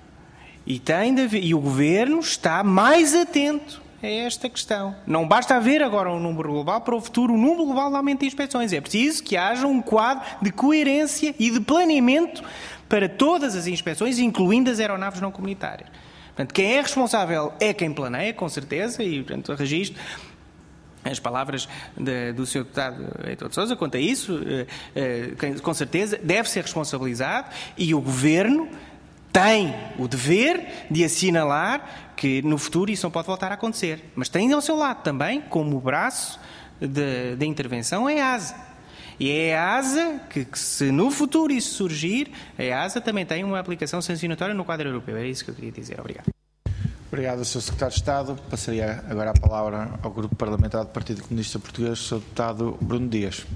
E o Governo está mais atento a esta questão. Não basta haver agora um número global para o futuro, um número global de aumento de inspeções. É preciso que haja um quadro de coerência e de planeamento para todas as inspeções, incluindo as aeronaves não comunitárias. Portanto, quem é responsável é quem planeia, com certeza, e, portanto, registro as palavras do Sr. Deputado Heitor de Sousa quanto a isso, com certeza, deve ser responsabilizado e o Governo tem o dever de assinalar que no futuro isso não pode voltar a acontecer. Mas tem ao seu lado também, como braço de intervenção, a EASA. E é a EASA que, se no futuro isso surgir, a EASA também tem uma aplicação sancionatória no quadro europeu. É isso que eu queria dizer. Obrigado. Obrigado, Sr. Secretário de Estado. Passaria agora a palavra ao Grupo Parlamentar do Partido Comunista Português, Sr. Deputado Bruno Dias.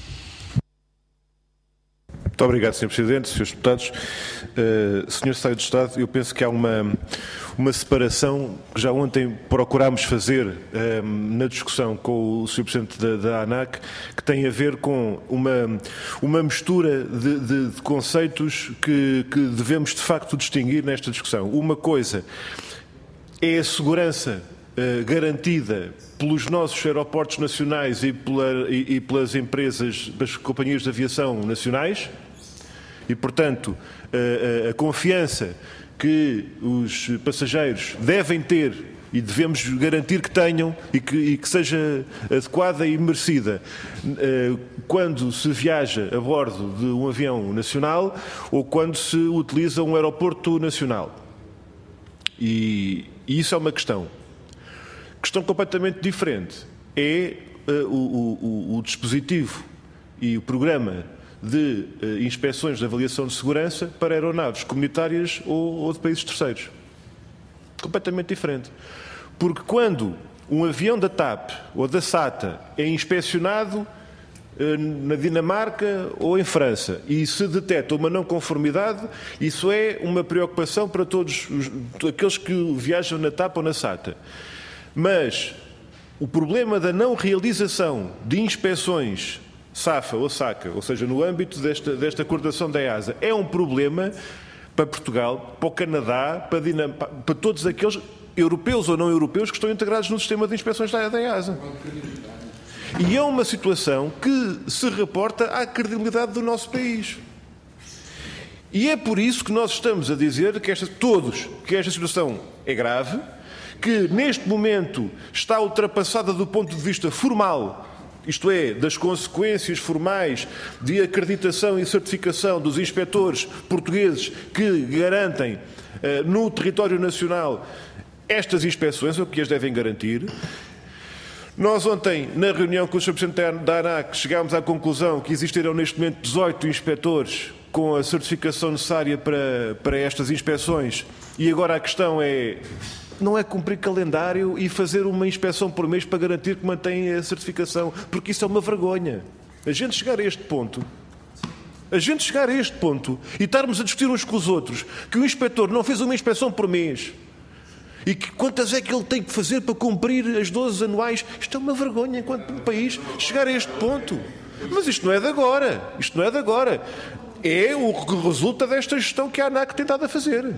Muito obrigado, Sr. Presidente, Srs. Deputados. Sr. Secretário de Estado, eu penso que há uma separação que já ontem procurámos fazer na discussão com o Sr. Presidente da ANAC, que tem a ver com uma mistura de conceitos que devemos de facto distinguir nesta discussão. Uma coisa é a segurança garantida pelos nossos aeroportos nacionais e pelas empresas, das companhias de aviação nacionais e, portanto, a confiança que os passageiros devem ter e devemos garantir que tenham e que seja adequada e merecida quando se viaja a bordo de um avião nacional ou quando se utiliza um aeroporto nacional. E isso é uma questão. Questão completamente diferente é o dispositivo e o programa de inspeções de avaliação de segurança para aeronaves comunitárias ou de países terceiros. Completamente diferente. Porque quando um avião da TAP ou da SATA é inspecionado na Dinamarca ou em França e se detecta uma não conformidade, isso é uma preocupação para todos aqueles que viajam na TAP ou na SATA. Mas o problema da não realização de inspeções SAFA ou SACA, ou seja, no âmbito desta coordenação da EASA, é um problema para Portugal, para o Canadá, para todos aqueles europeus ou não europeus que estão integrados no sistema de inspeções da EASA. E é uma situação que se reporta à credibilidade do nosso país. E é por isso que nós estamos a dizer que esta situação é grave, que neste momento está ultrapassada do ponto de vista formal, isto é, das consequências formais de acreditação e certificação dos inspectores portugueses que garantem no território nacional estas inspeções, ou que as devem garantir. Nós ontem, na reunião com o Sr. Presidente da ANAC, chegámos à conclusão que existiram neste momento 18 inspectores com a certificação necessária para estas inspeções e agora a questão não é cumprir calendário e fazer uma inspeção por mês para garantir que mantém a certificação, porque isso é uma vergonha. A gente chegar a este ponto e estarmos a discutir uns com os outros que o inspetor não fez uma inspeção por mês e que quantas é que ele tem que fazer para cumprir as 12 anuais, isto é uma vergonha enquanto país chegar a este ponto. Mas isto não é de agora, é o que resulta desta gestão que a ANAC tem estado a fazer.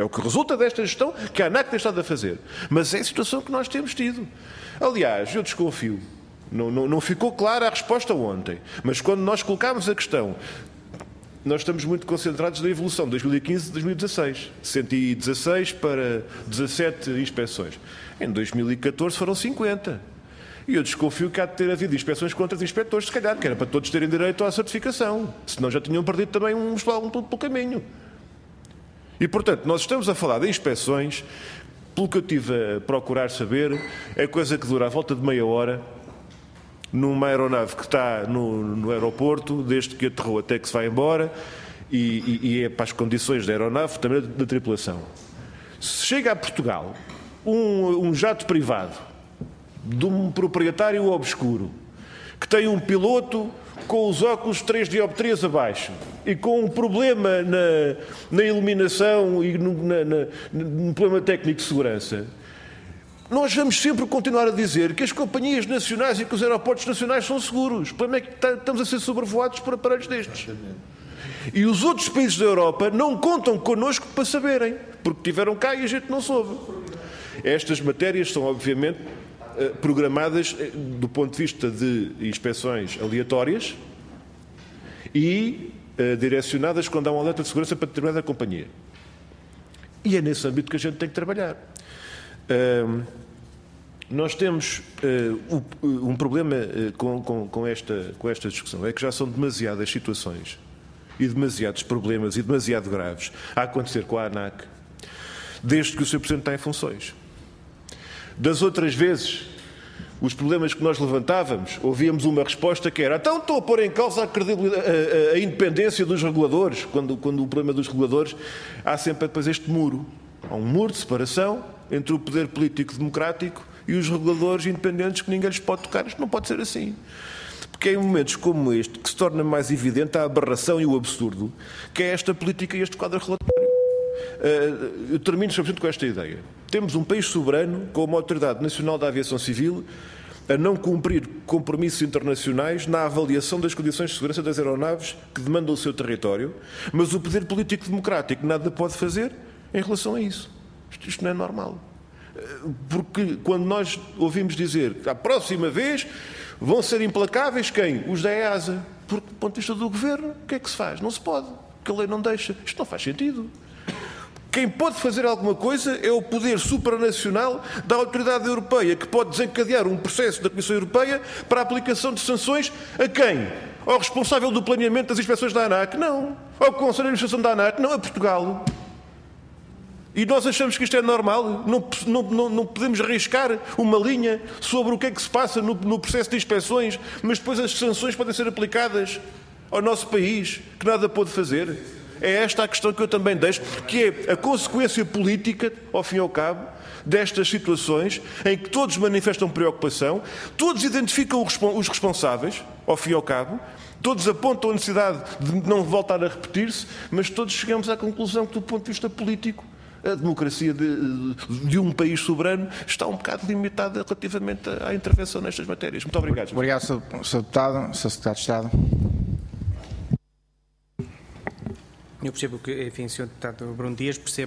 Mas é a situação que nós temos tido. Aliás, eu desconfio, não ficou clara a resposta ontem, mas quando nós colocámos a questão, nós estamos muito concentrados na evolução de 2015 e 2016. 116 para 17 inspeções. Em 2014 foram 50. E eu desconfio que há de ter havido inspeções contra os inspectores, se calhar, que era para todos terem direito à certificação. Senão já tinham perdido também um pelo caminho. E, portanto, nós estamos a falar de inspeções, pelo que eu tive a procurar saber, é coisa que dura à volta de meia hora, numa aeronave que está no aeroporto, desde que aterrou até que se vai embora, e é para as condições da aeronave, também da tripulação. Se chega a Portugal um jato privado de um proprietário obscuro, que tem um piloto com os óculos 3 dioptrias abaixo e com um problema na iluminação e no problema técnico de segurança, nós vamos sempre continuar a dizer que as companhias nacionais e que os aeroportos nacionais são seguros. O problema é que estamos a ser sobrevoados por aparelhos destes. E os outros países da Europa não contam connosco para saberem, porque tiveram cá e a gente não soube. Estas matérias são, obviamente, programadas do ponto de vista de inspeções aleatórias e direcionadas quando há um alerta de segurança para determinada companhia. E é nesse âmbito que a gente tem que trabalhar. Nós temos um problema com esta discussão, é que já são demasiadas situações e demasiados problemas e demasiado graves a acontecer com a ANAC desde que o Sr. Presidente está em funções. Das outras vezes, os problemas que nós levantávamos, ouvíamos uma resposta que era: então estou a pôr em causa a independência dos reguladores. Quando o problema dos reguladores, há sempre depois este muro. Há um muro de separação entre o poder político democrático e os reguladores independentes que ninguém lhes pode tocar. Isto não pode ser assim. Porque é em momentos como este que se torna mais evidente a aberração e o absurdo que é esta política e este quadro relatório. Eu termino, Sr. Presidente, com esta ideia. Temos um país soberano com uma Autoridade Nacional da Aviação Civil a não cumprir compromissos internacionais na avaliação das condições de segurança das aeronaves que demandam o seu território, mas o poder político democrático nada pode fazer em relação a isso. Isto não é normal. Porque quando nós ouvimos dizer que a próxima vez vão ser implacáveis quem? Os da EASA. Porque do ponto de vista do Governo, o que é que se faz? Não se pode. Porque a lei não deixa. Isto não faz sentido. Quem pode fazer alguma coisa é o poder supranacional da Autoridade Europeia, que pode desencadear um processo da Comissão Europeia para a aplicação de sanções a quem? Ao responsável do planeamento das inspeções da ANAC? Não. Ao Conselho de Administração da ANAC? Não, a Portugal. E nós achamos que isto é normal? Não podemos arriscar uma linha sobre o que é que se passa no processo de inspeções, mas depois as sanções podem ser aplicadas ao nosso país, que nada pode fazer. É esta a questão que eu também deixo, que é a consequência política, ao fim e ao cabo, destas situações em que todos manifestam preocupação, todos identificam os responsáveis, ao fim e ao cabo, todos apontam a necessidade de não voltar a repetir-se, mas todos chegamos à conclusão que, do ponto de vista político, a democracia de um país soberano está um bocado limitada relativamente à intervenção nestas matérias. Muito obrigado. Obrigado, Sr. Deputado. Sr. Secretário de Estado. Eu percebo que, enfim, Sr. Deputado Bruno Dias, percebo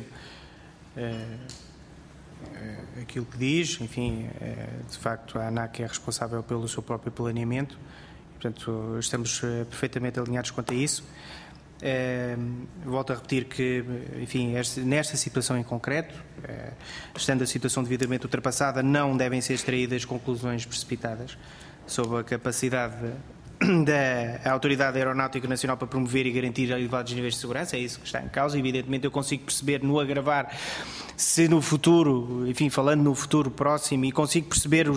aquilo que diz, enfim, de facto a ANAC é responsável pelo seu próprio planeamento, portanto estamos perfeitamente alinhados quanto a isso. Volto a repetir que, enfim, nesta situação em concreto, estando a situação devidamente ultrapassada, não devem ser extraídas conclusões precipitadas sobre a capacidade da Autoridade Aeronáutica Nacional para promover e garantir elevados níveis de segurança. É isso que está em causa. Evidentemente eu consigo perceber no agravar, se no futuro, enfim, falando no futuro próximo, e consigo perceber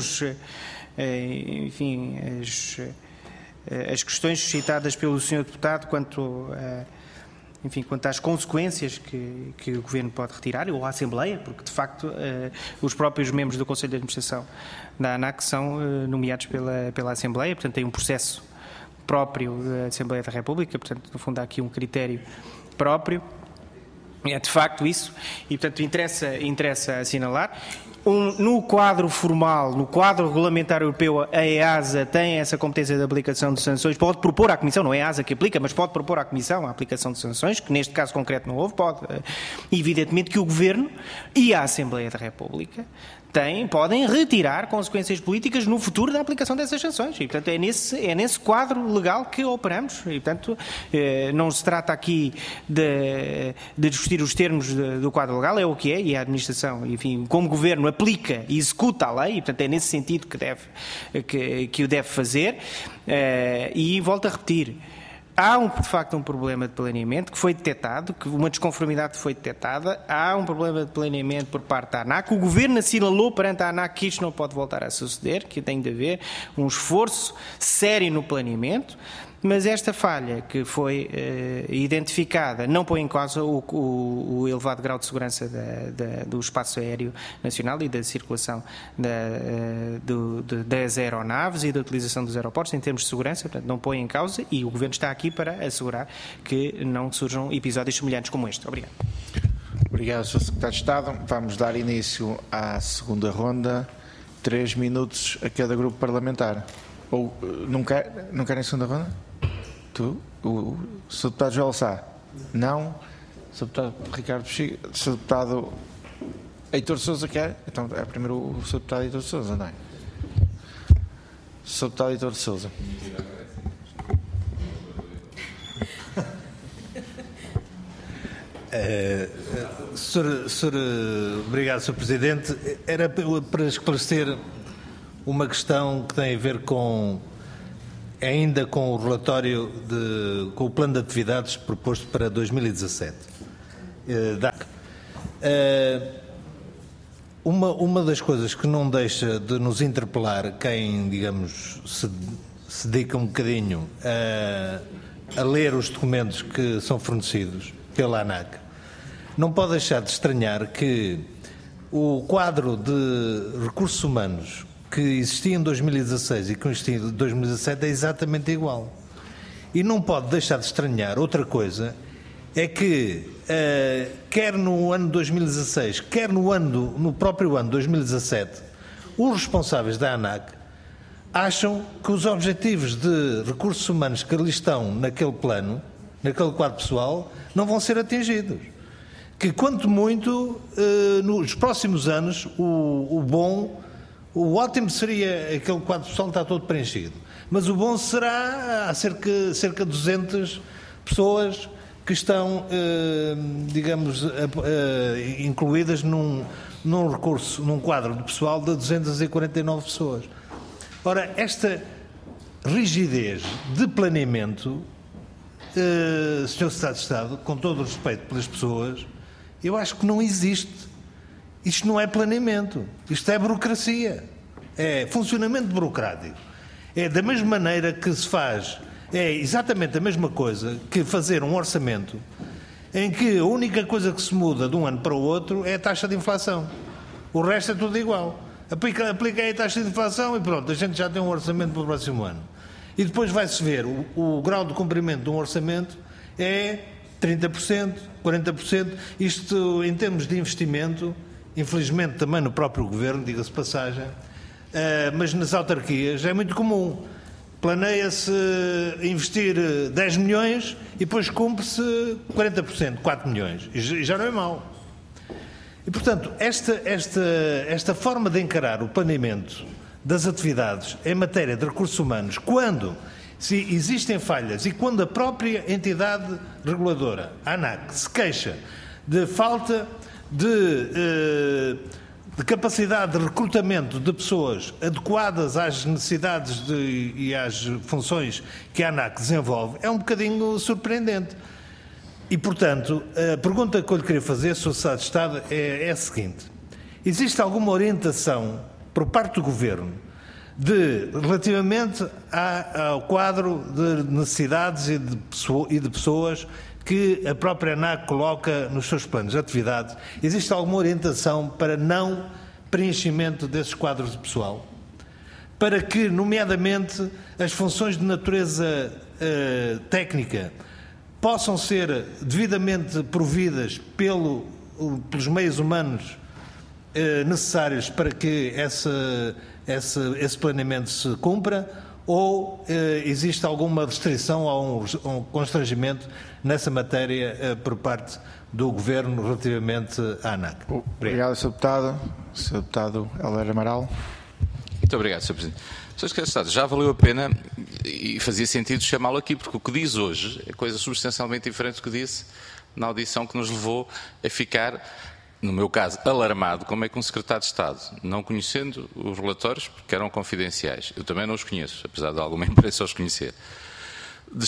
as questões suscitadas pelo Sr. Deputado quanto às consequências que o Governo pode retirar, ou a Assembleia, porque de facto os próprios membros do Conselho de Administração da ANAC são nomeados pela Assembleia, portanto tem um processo próprio da Assembleia da República, portanto no fundo há aqui um critério próprio. É de facto isso, e portanto interessa assinalar. No quadro formal, no quadro regulamentar europeu, a EASA tem essa competência de aplicação de sanções, pode propor à Comissão, não é a EASA que aplica, mas pode propor à Comissão a aplicação de sanções, que neste caso concreto não houve, pode. Evidentemente que o Governo e a Assembleia da República podem retirar consequências políticas no futuro da aplicação dessas sanções. E, portanto, é nesse quadro legal que operamos. E, portanto, não se trata aqui de discutir os termos do quadro legal, é o que é, e a administração, enfim, como Governo, aplica e executa a lei, e, portanto, é nesse sentido que o deve fazer. E volto a repetir, há de facto um problema de planeamento que foi detectado, que uma desconformidade foi detectada, há um problema de planeamento por parte da ANAC, o Governo assinalou perante a ANAC que isto não pode voltar a suceder, que tem de haver um esforço sério no planeamento, mas esta falha que foi identificada não põe em causa o elevado grau de segurança do espaço aéreo nacional e da circulação das aeronaves e da utilização dos aeroportos em termos de segurança, portanto não põe em causa, e o Governo está aqui para assegurar que não surjam episódios semelhantes como este. Obrigado. Obrigado, Sr. Secretário de Estado. Vamos dar início à segunda ronda. 3 minutos a cada grupo parlamentar. Ou não querem segunda ronda? Tu? O Sr. Deputado Joel Sá? Não? O Sr. Deputado Ricardo Bexiga? O Sr. Deputado Heitor Sousa quer? Então é primeiro o Sr. Deputado Heitor Sousa, não é? O Sr. Deputado Heitor Sousa. Obrigado, Sr. Presidente. Era para esclarecer uma questão que tem a ver ainda com o relatório, com o plano de atividades proposto para 2017. Uma das coisas que não deixa de nos interpelar quem, digamos, se dedica um bocadinho a ler os documentos que são fornecidos pela ANAC, não pode deixar de estranhar que o quadro de recursos humanos que existia em 2016 e que existia em 2017 é exatamente igual. E não pode deixar de estranhar outra coisa, é que quer no ano 2016, quer no próprio ano 2017, os responsáveis da ANAC acham que os objetivos de recursos humanos que ali estão naquele plano, naquele quadro pessoal, não vão ser atingidos. Que, quanto muito, nos próximos anos, o ótimo seria aquele quadro pessoal está todo preenchido. Mas o bom será há cerca de 200 pessoas que estão, digamos, incluídas num quadro de pessoal de 249 pessoas. Ora, esta rigidez de planeamento, Sr. Secretário de Estado, com todo o respeito pelas pessoas, eu acho que não existe. Isto não é planeamento, isto é burocracia, é funcionamento burocrático. É da mesma maneira que se faz, é exatamente a mesma coisa que fazer um orçamento em que a única coisa que se muda de um ano para o outro é a taxa de inflação. O resto é tudo igual. Aplica aí a taxa de inflação e pronto, a gente já tem um orçamento para o próximo ano. E depois vai-se ver o grau de cumprimento de um orçamento é 30%, 40%. Isto, em termos de investimento, infelizmente também no próprio governo, diga-se passagem, mas nas autarquias é muito comum. Planeia-se investir 10 milhões e depois cumpre-se 40%, 4 milhões. E já não é mau. E, portanto, esta forma de encarar o planeamento das atividades em matéria de recursos humanos, quando se existem falhas e quando a própria entidade reguladora, a ANAC, se queixa de falta de capacidade de recrutamento de pessoas adequadas às necessidades e às funções que a ANAC desenvolve, é um bocadinho surpreendente. E, portanto, a pergunta que eu lhe queria fazer, Sr. Secretário de Estado, é a seguinte. Existe alguma orientação por parte do Governo relativamente ao quadro de necessidades e de pessoas que a própria ANAC coloca nos seus planos de atividade? Existe alguma orientação para não preenchimento desses quadros de pessoal? Para que, nomeadamente, as funções de natureza técnica possam ser devidamente providas pelos meios humanos necessários para que esse planeamento se cumpra, ou existe alguma restrição ou um constrangimento nessa matéria por parte do Governo relativamente à ANAC? Obrigado, Sr. Deputado. Sr. Deputado Helder Amaral. Muito obrigado, Sr. Presidente. Sr. Secretário de Estado, já valeu a pena e fazia sentido chamá-lo aqui, porque o que diz hoje é coisa substancialmente diferente do que disse na audição que nos levou a ficar, no meu caso, alarmado, como é que um Secretário de Estado, não conhecendo os relatórios, porque eram confidenciais, eu também não os conheço, apesar de alguma imprensa os conhecer, de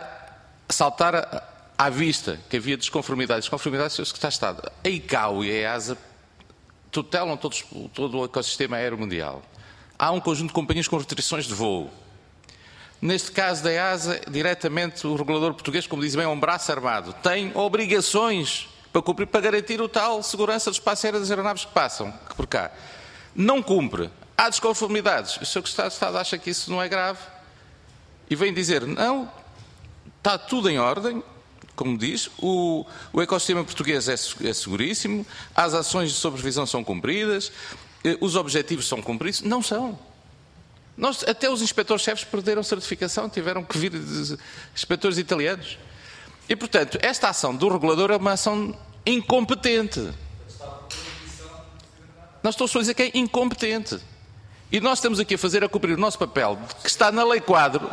saltar à vista que havia desconformidades, Sr. Secretário de Estado. A ICAO e a EASA tutelam todo o ecossistema aéreo mundial. Há um conjunto de companhias com restrições de voo. Neste caso da EASA, diretamente o regulador português, como diz bem, é um braço armado. Tem obrigações para cumprir, para garantir o tal segurança do espaço aéreo das aeronaves que passam por cá. Não cumpre. Há desconformidades. O Sr. Secretário de Estado acha que isso não é grave e vem dizer, não, está tudo em ordem, como diz, o ecossistema português é seguríssimo, as ações de supervisão são cumpridas, os objetivos são cumpridos. Não são. Até os inspectores-chefes perderam certificação, tiveram que vir inspectores italianos. E, portanto, esta ação do regulador é uma ação incompetente. Não estou só a dizer que é incompetente. E nós estamos aqui a cumprir o nosso papel, que está na lei quadro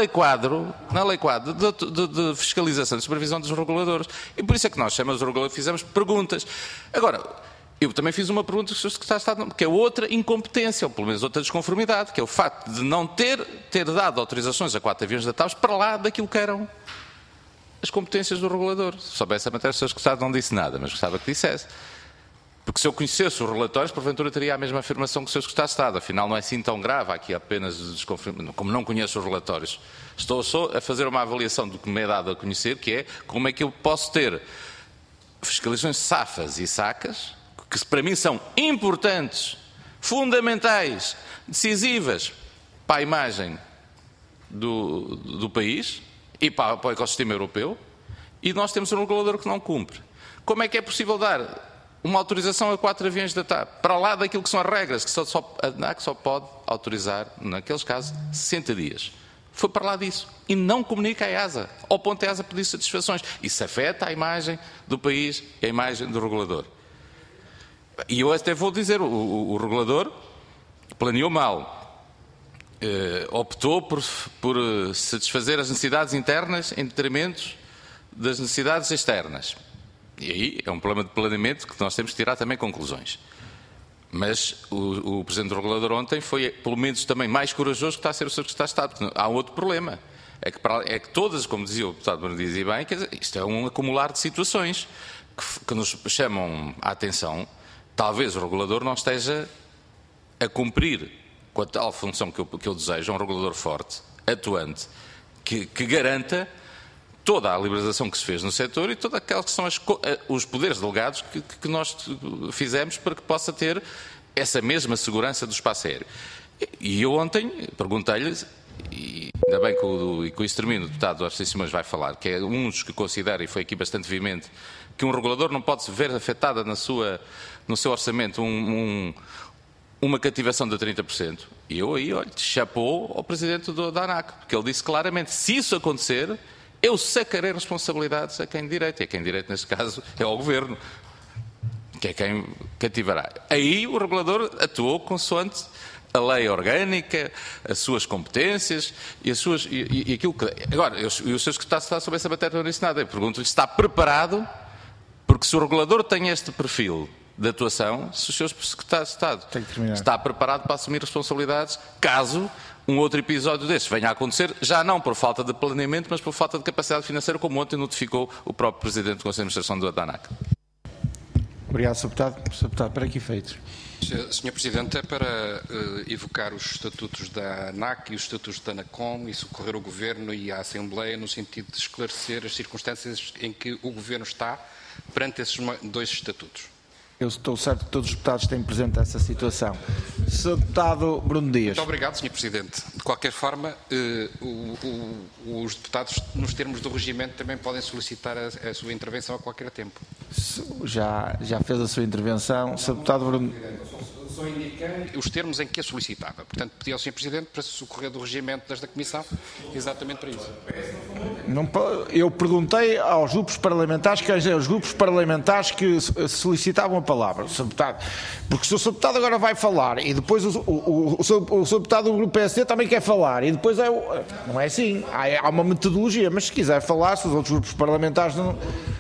de fiscalização e supervisão dos reguladores. E por isso é que nós chamamos os reguladores, fizemos perguntas. Agora, eu também fiz uma pergunta que o Sr. Secretário de Estado, que é outra incompetência, ou pelo menos outra desconformidade, que é o facto de não ter dado autorizações a 4 aviões da TAP para lá daquilo que eram as competências do regulador. Se soubesse a matéria, o Sr. Secretário não disse nada, mas gostava que dissesse. Porque se eu conhecesse os relatórios, porventura teria a mesma afirmação que o Sr. Secretário de Estado. Afinal, não é assim tão grave, há aqui apenas desconformidade. Como não conheço os relatórios, estou só a fazer uma avaliação do que me é dado a conhecer, que é como é que eu posso ter fiscalizações SAFAs e SACAs, que para mim são importantes, fundamentais, decisivas para a imagem do país e para o ecossistema europeu, e nós temos um regulador que não cumpre. Como é que é possível dar uma autorização a 4 aviões da TAP para lá daquilo que são as regras, que a ANAC só pode autorizar, naqueles casos, 60 dias? Foi para lá disso. E não comunica à EASA, ao ponto de a EASA pedir satisfações. Isso afeta a imagem do país e a imagem do regulador. E eu até vou dizer, o regulador planeou mal, optou por satisfazer as necessidades internas em detrimento das necessidades externas. E aí é um problema de planeamento que nós temos que tirar também conclusões. Mas o Presidente do Regulador ontem foi, pelo menos, também mais corajoso que está a ser o Sr. Secretário de Estado. Porque há um outro problema. É que todas, como dizia o deputado Bruno dizia bem, quer dizer, isto é um acumular de situações que nos chamam a atenção. Talvez o regulador não esteja a cumprir com a tal função que eu desejo, um regulador forte, atuante, que garanta toda a liberalização que se fez no setor e todas aquelas que são os poderes delegados que nós fizemos para que possa ter essa mesma segurança do espaço aéreo. E eu ontem perguntei-lhe, e ainda bem que o extermínio do deputado Orsi Simões vai falar, que é um dos que considera, e foi aqui bastante veemente, que um regulador não pode se ver afetada no seu orçamento uma cativação de 30%. E eu aí, olha, chapou ao presidente da ANAC, porque ele disse claramente, se isso acontecer, eu sacarei responsabilidades a quem de direito. E a quem de direito, neste caso, é ao Governo, que é quem cativará. Aí o regulador atuou consoante a lei orgânica, as suas competências e aquilo que... Agora, o Sr. Secretário de Estado sobre essa matéria não disse nada. Eu pergunto-lhe se está preparado, porque se o regulador tem este perfil de atuação, se o Sr. Secretário de Estado está preparado para assumir responsabilidades, caso um outro episódio destes venha a acontecer, já não por falta de planeamento, mas por falta de capacidade financeira, como ontem notificou o próprio Presidente do Conselho de Administração da ANAC. Obrigado, Sr. Deputado. Sr. Deputado, para que efeitos? Sr. Presidente, é para evocar os estatutos da ANAC e os estatutos da ANACOM e socorrer o Governo e a Assembleia no sentido de esclarecer as circunstâncias em que o Governo está perante esses dois estatutos. Eu estou certo que todos os deputados têm presente essa situação. Sr. Deputado Bruno Dias. Muito obrigado, Sr. Presidente. De qualquer forma, os deputados, nos termos do regimento, também podem solicitar a sua intervenção a qualquer tempo. Já fez a sua intervenção. Sr. Deputado Bruno... Só indiquei os termos em que a solicitava. Portanto, pedi ao Sr. Presidente para se socorrer do regimento desta Comissão, exatamente para isso. Eu perguntei aos grupos parlamentares, quer dizer, aos grupos parlamentares que solicitavam a palavra, Sr. Deputado, porque se o Sr. Deputado agora vai falar e depois o Sr. Deputado do Grupo PSD também quer falar e depois não é assim, há uma metodologia, mas se quiser falar, se os outros grupos parlamentares não...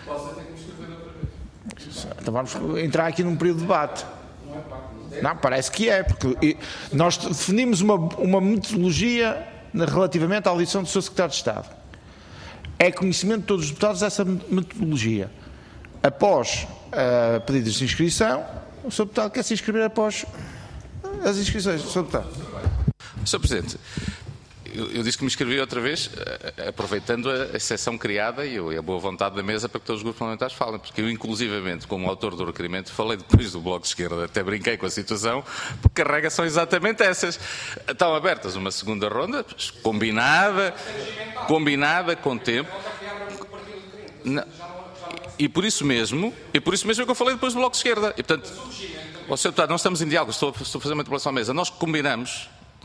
Então vamos entrar aqui num período de debate. Não, parece que é, porque nós definimos uma metodologia relativamente à audição do Sr. Secretário de Estado. É conhecimento de todos os deputados essa metodologia. Após pedidos de inscrição, o Sr. Deputado quer se inscrever após as inscrições. Sr. Deputado. Sr. Presidente, eu disse que me inscrevi outra vez, aproveitando a exceção criada e a boa vontade da mesa para que todos os grupos parlamentares falem, porque eu, inclusivamente, como autor do requerimento, falei depois do Bloco de Esquerda, até brinquei com a situação, porque as regras são exatamente essas. Estão abertas uma segunda ronda, combinada com tempo. Não. E por isso mesmo é que eu falei depois do Bloco de Esquerda. E, portanto, Sr. Deputado, nós estamos em diálogo, estou a fazer uma interpelação à mesa, nós combinamos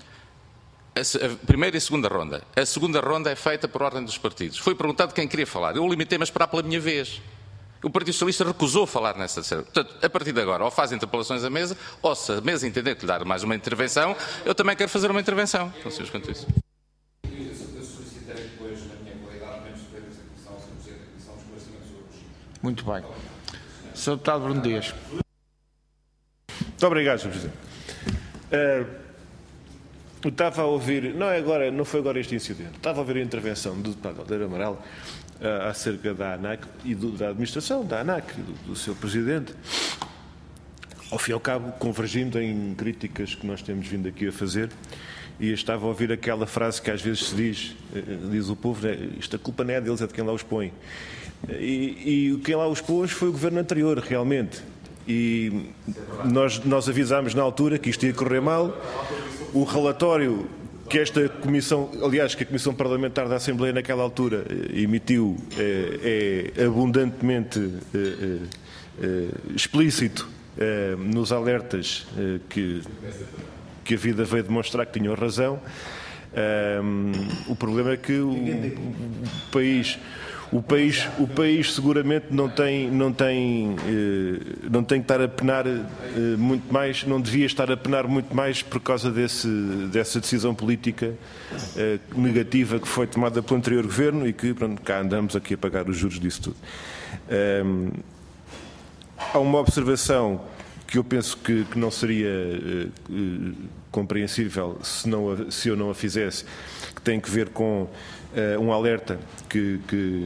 a primeira e a segunda ronda. A segunda ronda é feita por ordem dos partidos. Foi perguntado quem queria falar. Eu limitei-me a esperar pela minha vez. O Partido Socialista recusou falar nessa terceira. Portanto, a partir de agora, ou faz interpelações à mesa, ou se a mesa entender que lhe dar mais uma intervenção, eu também quero fazer uma intervenção. Não sei quanto isso. Muito bem. Sr. Deputado Bruno Dias. Muito obrigado, Sr. Presidente. Eu estava a ouvir, não foi agora este incidente, estava a ouvir a intervenção do deputado Aldeiro Amaral acerca da ANAC e da administração da ANAC, do seu presidente, ao fim e ao cabo convergindo em críticas que nós temos vindo aqui a fazer, e estava a ouvir aquela frase que às vezes se diz o povo, isto a culpa não é deles, é de quem lá os põe. E quem lá os pôs foi o governo anterior, realmente. E nós avisámos na altura que isto ia correr mal. O relatório que esta Comissão, aliás, que a Comissão Parlamentar da Assembleia naquela altura emitiu é abundantemente explícito nos alertas que a vida veio demonstrar que tinham razão. O problema é que o país seguramente não tem que estar a penar muito mais, não devia estar a penar muito mais por causa dessa decisão política negativa que foi tomada pelo anterior governo e que, pronto, cá andamos aqui a pagar os juros disso tudo. Há uma observação que eu penso que não seria compreensível se eu não a fizesse, que tem que ver com um alerta que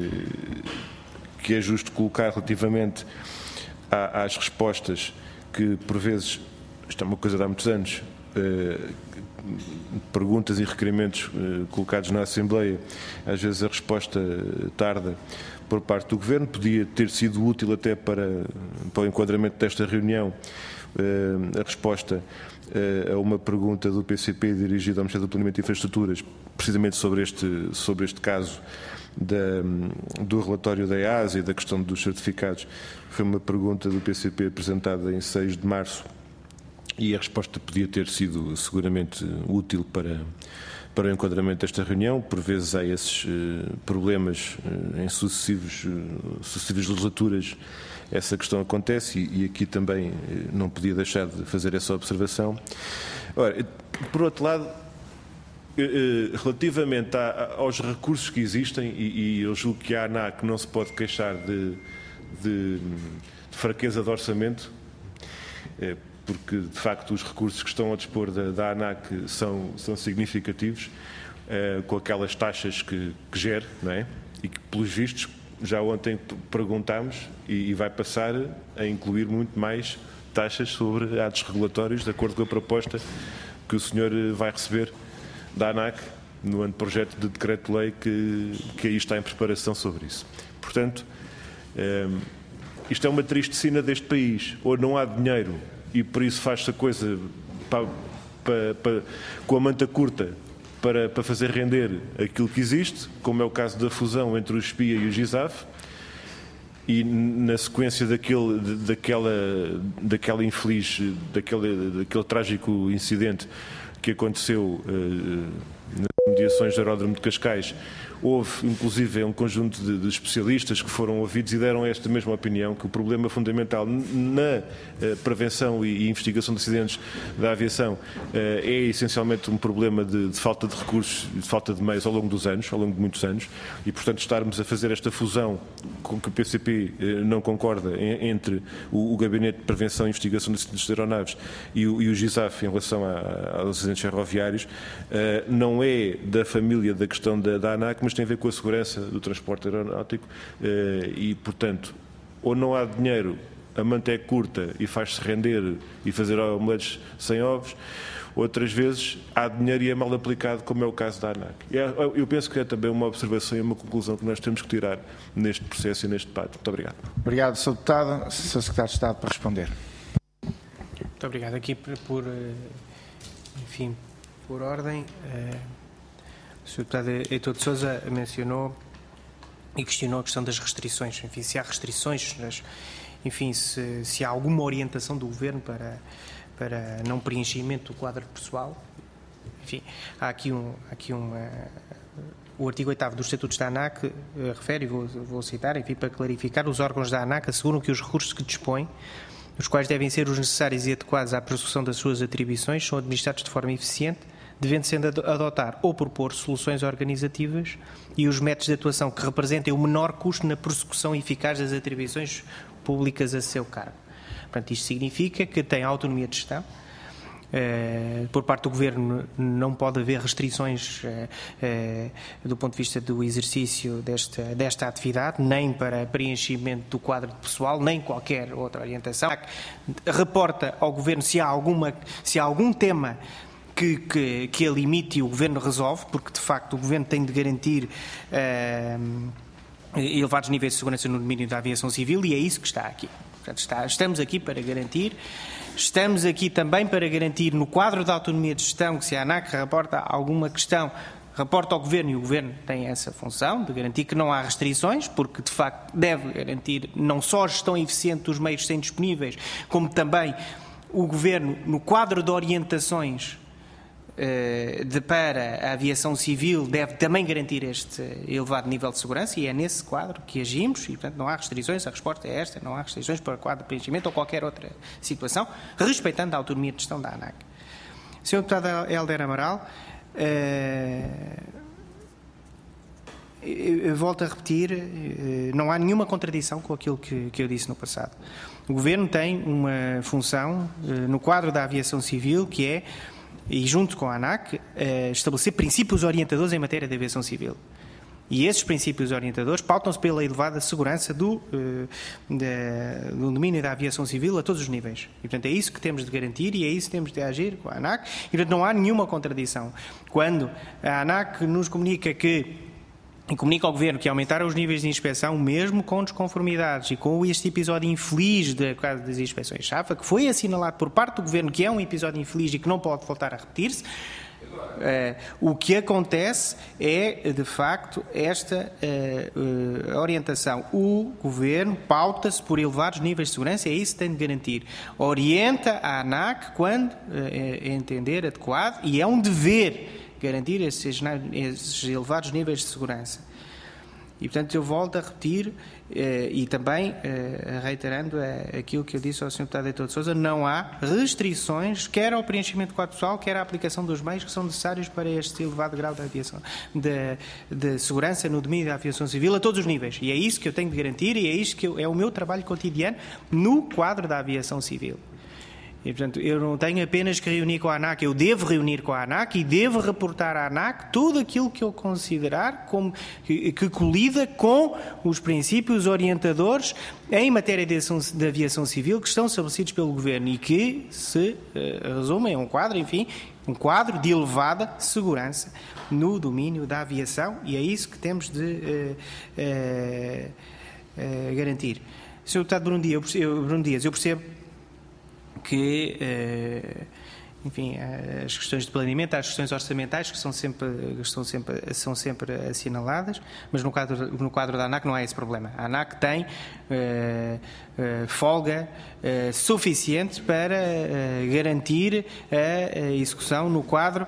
é justo colocar relativamente às respostas que, por vezes, isto é uma coisa de há muitos anos, perguntas e requerimentos colocados na Assembleia, às vezes a resposta tarda por parte do Governo. Podia ter sido útil até para o enquadramento desta reunião a resposta a uma pergunta do PCP dirigida ao Ministério do Planeamento e Infraestruturas, precisamente sobre este caso do relatório da EASA e da questão dos certificados. Foi uma pergunta do PCP apresentada em 6 de março e a resposta podia ter sido seguramente útil para o enquadramento desta reunião. Por vezes há esses problemas em sucessivas legislaturas, essa questão acontece e aqui também não podia deixar de fazer essa observação. Ora, por outro lado, relativamente aos recursos que existem, e eu julgo que a ANAC não se pode queixar de fraqueza de orçamento, porque de facto os recursos que estão a dispor da ANAC são significativos, com aquelas taxas que gera, não é? E que, pelos vistos, já ontem perguntámos e vai passar a incluir muito mais taxas sobre atos regulatórios, de acordo com a proposta que o senhor vai receber da ANAC no anteprojeto de decreto-lei que aí está em preparação sobre isso. Portanto, isto é uma triste sina deste país. Ou não há dinheiro e por isso faz-se a coisa com a manta curta para fazer render aquilo que existe, como é o caso da fusão entre o SPIA e o GISAF, e na sequência daquele trágico incidente que aconteceu nas mediações do aeródromo de Cascais, houve inclusive um conjunto de especialistas que foram ouvidos e deram esta mesma opinião, que o problema fundamental na prevenção e investigação de acidentes da aviação é essencialmente um problema de falta de recursos e de falta de meios ao longo de muitos anos, e portanto estarmos a fazer esta fusão com que o PCP não concorda entre o Gabinete de Prevenção e Investigação de Acidentes de Aeronaves e o GISAF em relação aos acidentes ferroviários não é da família da questão da ANAC, mas tem a ver com a segurança do transporte aeronáutico e, portanto, ou não há dinheiro, a manta é curta e faz-se render e fazer omeletes sem ovos, outras vezes há dinheiro e é mal aplicado, como é o caso da ANAC. Eu penso que é também uma observação e uma conclusão que nós temos que tirar neste processo e neste debate. Muito obrigado. Obrigado, Sr. Deputado. Sr. Secretário de Estado, para responder. Muito obrigado. Aqui por ordem, o Sr. Deputado Heitor de Sousa mencionou e questionou a questão das restrições. Enfim, se há restrições, se há alguma orientação do Governo para não preenchimento do quadro pessoal. Enfim, há aqui o artigo 8º dos Estatutos da ANAC refere, e vou citar, enfim, para clarificar, os órgãos da ANAC asseguram que os recursos que dispõem, os quais devem ser os necessários e adequados à prossecução das suas atribuições, são administrados de forma eficiente, devendo sendo adotar ou propor soluções organizativas e os métodos de atuação que representem o menor custo na prossecução eficaz das atribuições públicas a seu cargo. Portanto, isto significa que tem autonomia de gestão. Por parte do Governo não pode haver restrições do ponto de vista do exercício desta atividade, nem para preenchimento do quadro de pessoal, nem qualquer outra orientação. Reporta ao Governo se há algum tema que a limite e o Governo resolve, porque de facto o Governo tem de garantir elevados níveis de segurança no domínio da aviação civil e é isso que está aqui. Portanto, estamos aqui para garantir, estamos aqui também para garantir no quadro da autonomia de gestão que se a ANAC reporta alguma questão, reporta ao Governo e o Governo tem essa função de garantir que não há restrições, porque de facto deve garantir não só a gestão eficiente dos meios que têm disponíveis, como também o Governo no quadro de orientações para a aviação civil deve também garantir este elevado nível de segurança e é nesse quadro que agimos e, portanto, não há restrições, a resposta é esta, não há restrições para o quadro de preenchimento ou qualquer outra situação, respeitando a autonomia de gestão da ANAC. Sr. Deputado Helder Amaral, eu volto a repetir, não há nenhuma contradição com aquilo que eu disse no passado. O Governo tem uma função no quadro da aviação civil que é, e junto com a ANAC, estabelecer princípios orientadores em matéria de aviação civil. E esses princípios orientadores pautam-se pela elevada segurança do domínio da aviação civil a todos os níveis. E, portanto, é isso que temos de garantir e é isso que temos de agir com a ANAC. E, portanto, não há nenhuma contradição. Quando a ANAC nos comunica ao Governo que aumentaram os níveis de inspeção, mesmo com desconformidades e com este episódio infeliz das inspeções SAFA, que foi assinalado por parte do Governo que é um episódio infeliz e que não pode voltar a repetir-se, o que acontece é, de facto, esta orientação. O Governo pauta-se por elevados níveis de segurança, é isso que tem de garantir. Orienta a ANAC quando entender adequado e é um dever garantir esses elevados níveis de segurança. E, portanto, eu volto a repetir e também reiterando aquilo que eu disse ao Sr. Deputado Heitor de Sousa, não há restrições, quer ao preenchimento de quadro pessoal, quer à aplicação dos meios que são necessários para este elevado grau de aviação, de segurança no domínio da aviação civil a todos os níveis. E é isso que eu tenho de garantir e é isso que é o meu trabalho cotidiano no quadro da aviação civil. E, portanto, eu não tenho apenas que reunir com a ANAC, eu devo reunir com a ANAC e devo reportar à ANAC tudo aquilo que eu considerar como que colida com os princípios orientadores em matéria de aviação civil que estão estabelecidos pelo Governo e que se resumem a um quadro de elevada segurança no domínio da aviação e é isso que temos de garantir. Sr. Deputado Bruno Dias, eu percebo que, enfim, as questões de planeamento, as questões orçamentais que são sempre assinaladas, mas no quadro da ANAC não há esse problema. A ANAC tem folga suficiente para garantir a execução no quadro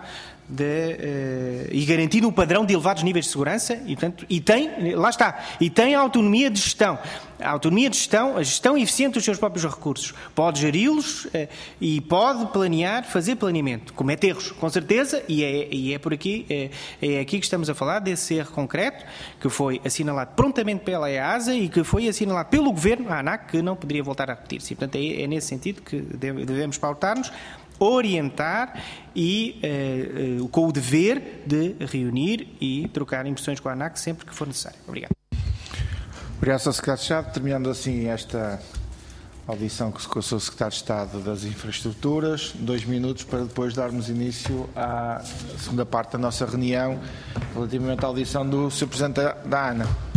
e garantindo o padrão de elevados níveis de segurança e tem autonomia de gestão. A gestão eficiente dos seus próprios recursos. Pode geri-los e pode fazer planeamento. Comete erros, com certeza, e é por aqui, é aqui que estamos a falar desse erro concreto, que foi assinalado prontamente pela EASA e que foi assinalado pelo Governo, a ANAC, que não poderia voltar a repetir-se. Portanto, é nesse sentido que devemos pautar-nos, orientar e com o dever de reunir e trocar impressões com a ANAC sempre que for necessário. Obrigado. Obrigado, Sr. Secretário de Estado. Terminando assim esta audição com o Sr. Secretário de Estado das Infraestruturas, 2 minutos para depois darmos início à segunda parte da nossa reunião relativamente à audição do Sr. Presidente da ANA.